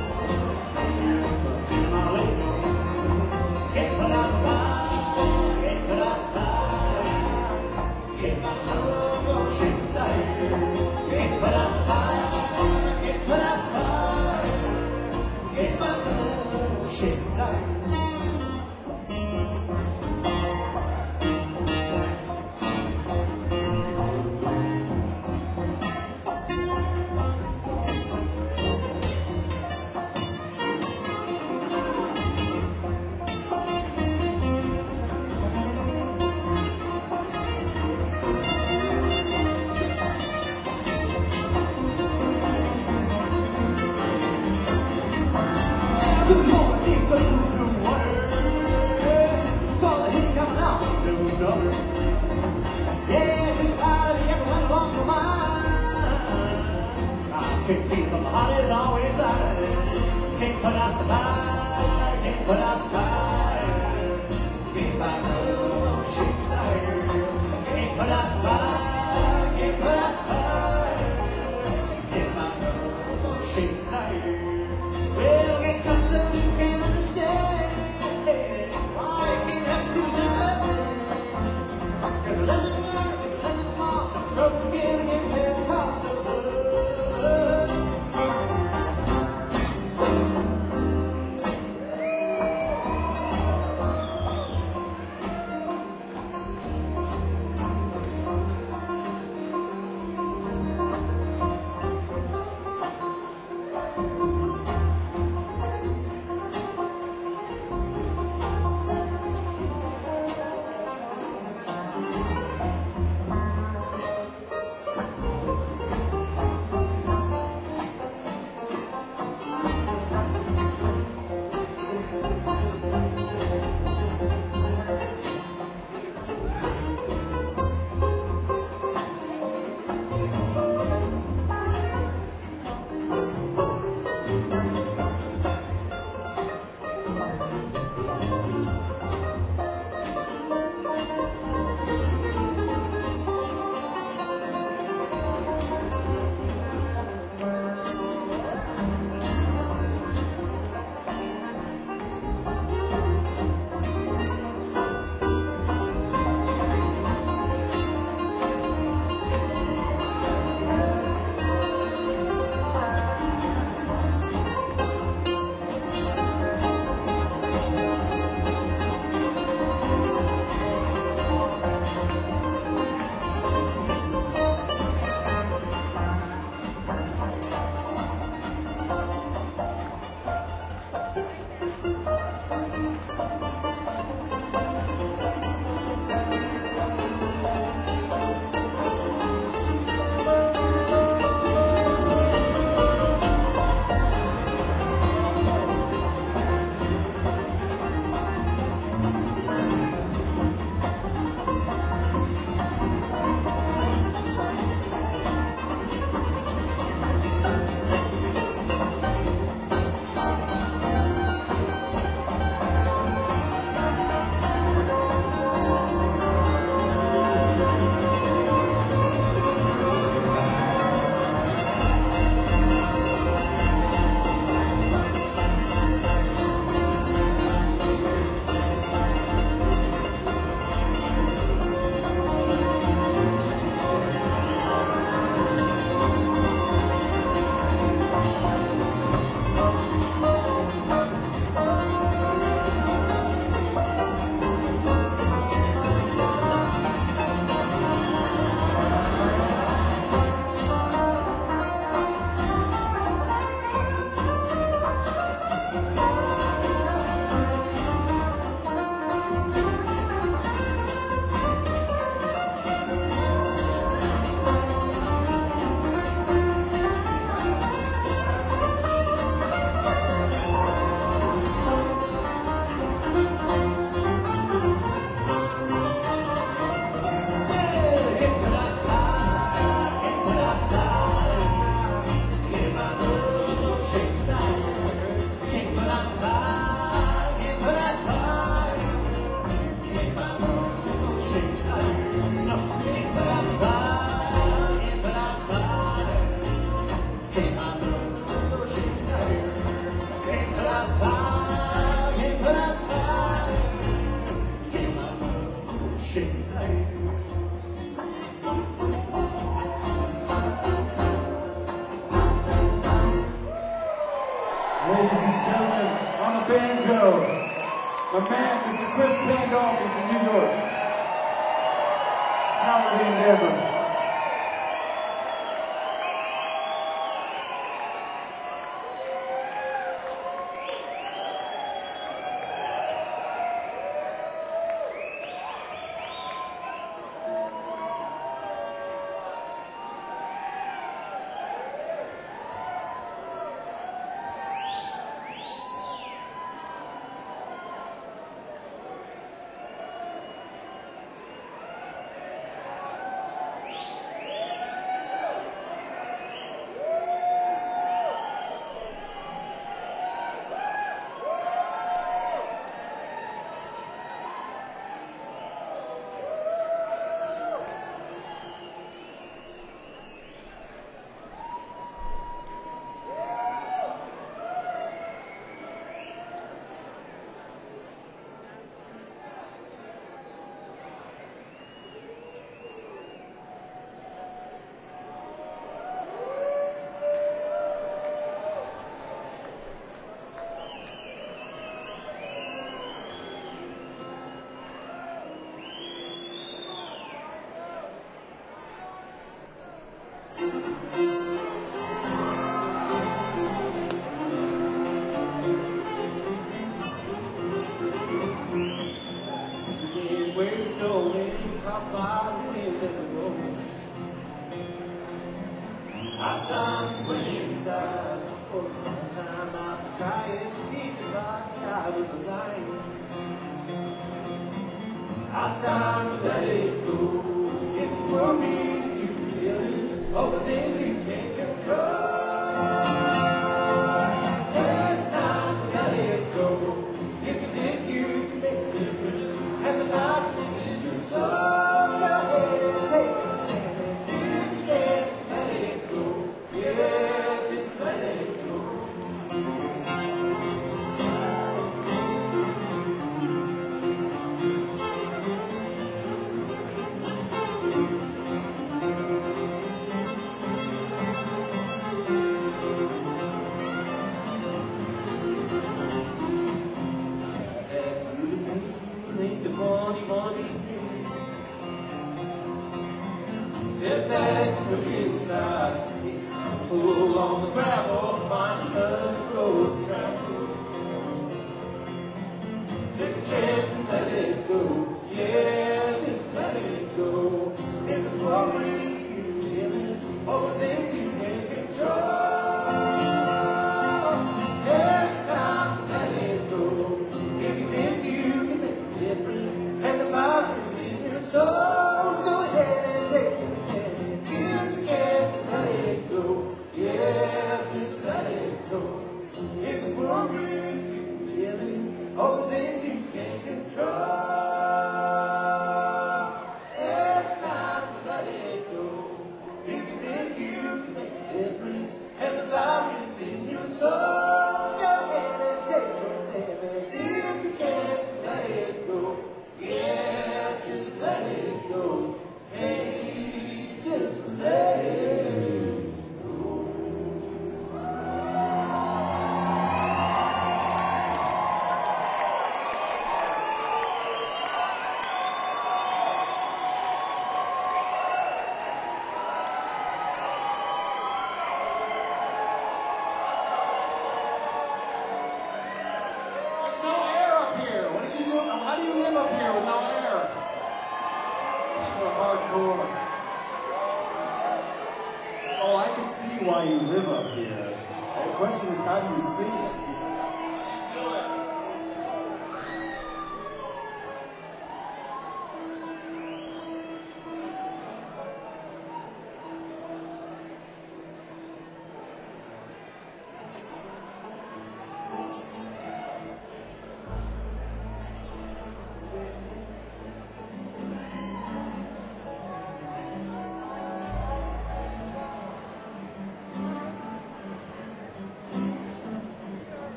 See my lady, can't put out the fire, can't put out the fire. Get my love on shake side. Can't put out the fire, can't put out the fire. Get my love on shake side. Good morning, so good water. Fall the heat coming out, no stubborn. Yeah, too high, the apple and lost my mind. I just can't see but my heart is always blind. Can't put out the fire, can't put out the fire. Get my love on shake side. Can't put out the fire, can't put out the fire. Get my love on shake side. Well, it comes so you can't understand why I can't have to do that. 'Cause it doesn't work, it doesn't want to broke again and get paid the cost of love. Ladies and gentlemen, on the banjo, my man, Mr. Chris Pandolfi from New York. Howard Endeavor.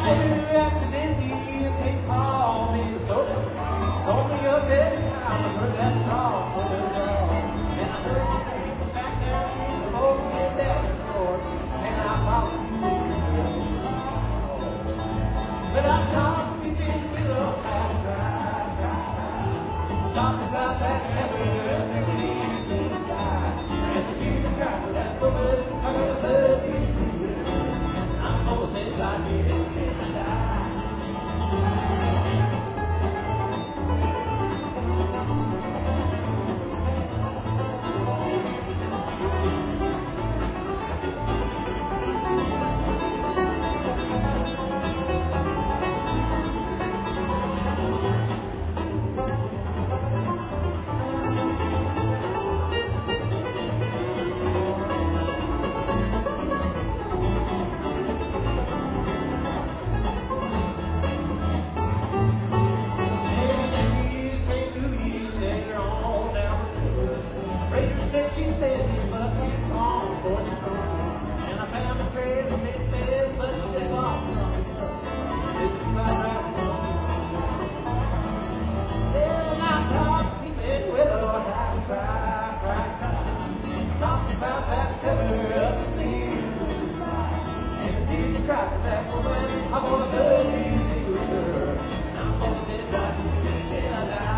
Maybe accidentally it's him called me the soda. Told me up every time I heard that cross with the dog. And I heard your name was back there in the road and down the road. And I followed you. But I'm talking to big willow, cry, cry, cry. Doctor got that never leaves in the sky. And the tears cry for that woman, I'm gonna love you. I'm gonna say bye here till I die. She's steady, but she's gone, boy, she's gone. And I found a trail of big beds, but she just walked on. It's right around the Well, I talked to big willow, how to cry, cry, cry. Talked about that cover up the clear blue sky. And the tears you cry for that woman, I'm gonna love you, girl. I'm gonna sit right here till I die.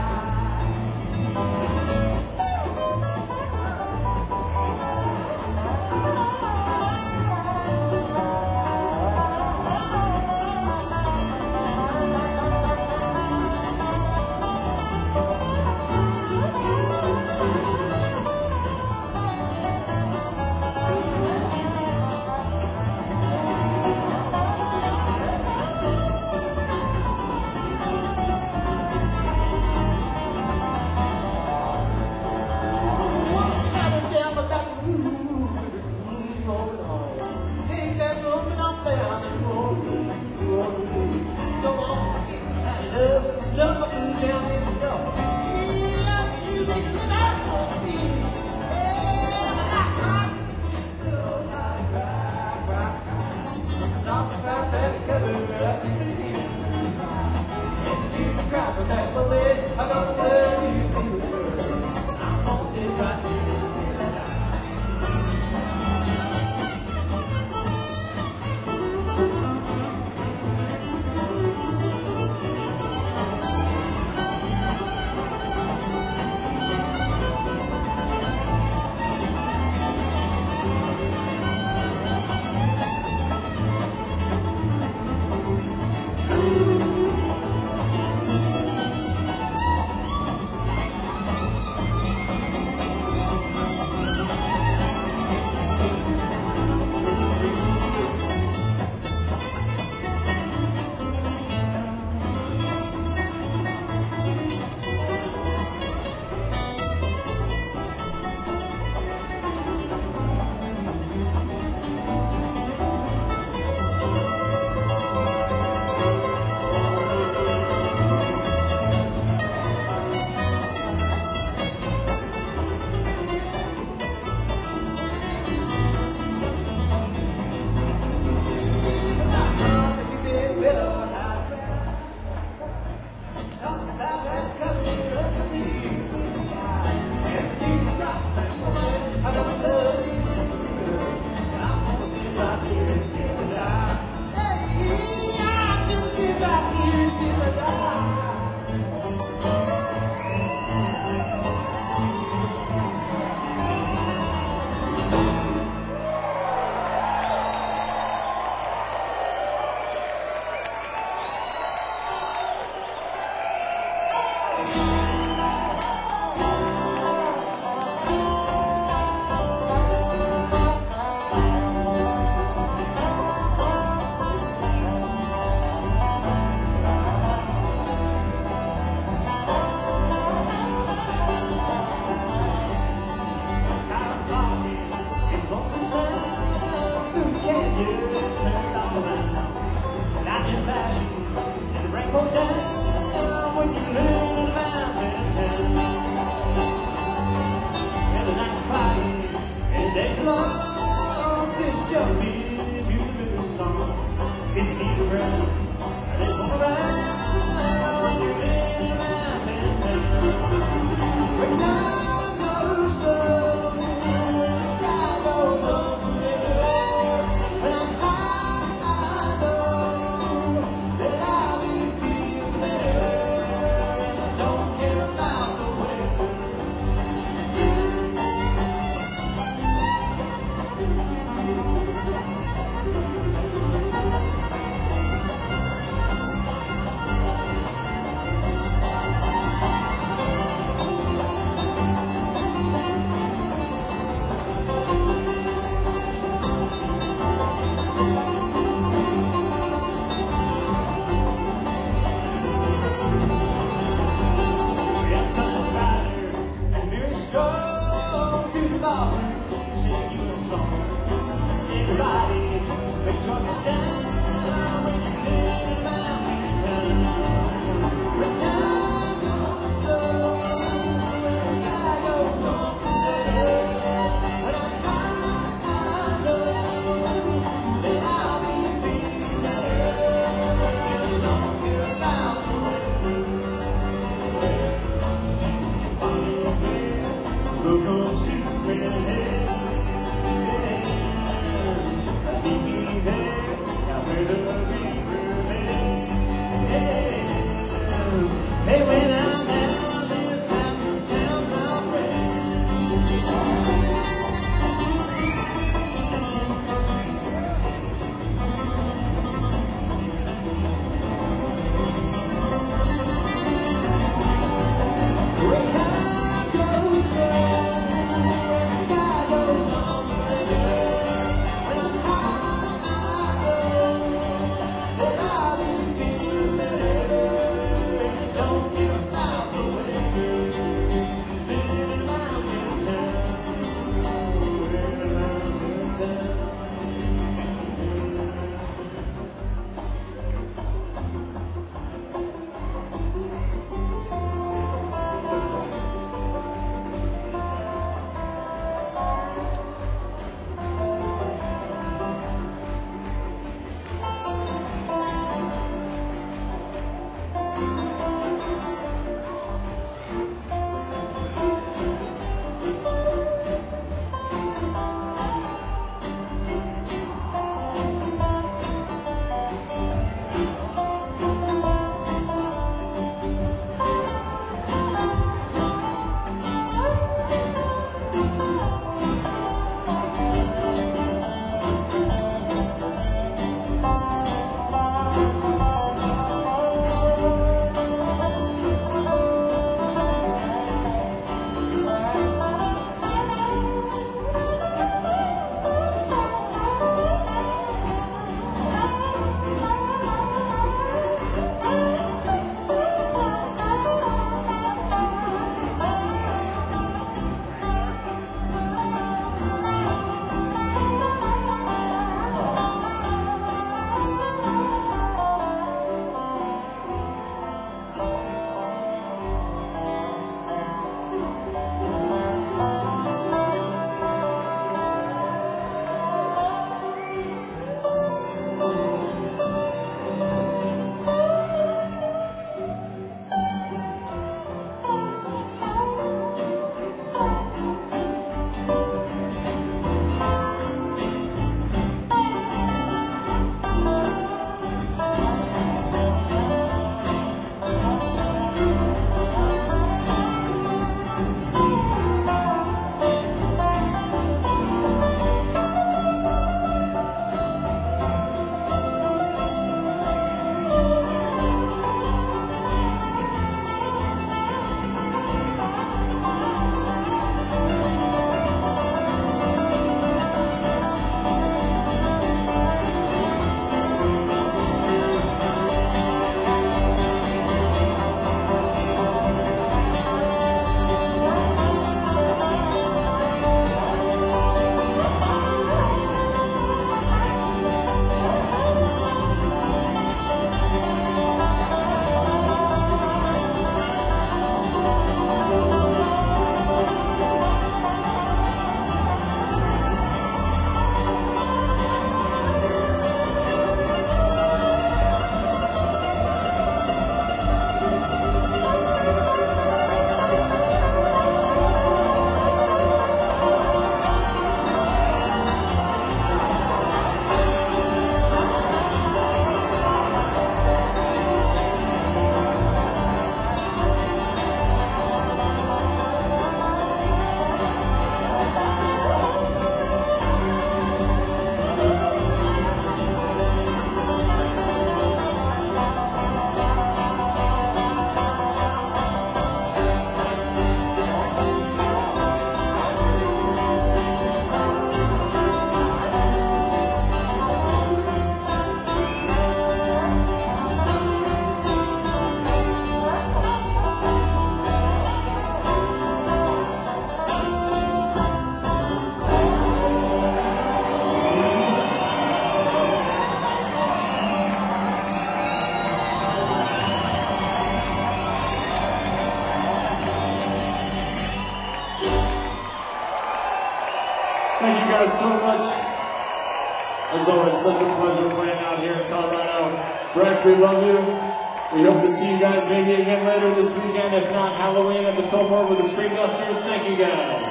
so much. As always, such a pleasure playing out here in Colorado. Breck, we love you. We hope to see you guys maybe again later this weekend, if not Halloween at the Fillmore with the Street Dusters. Thank you guys.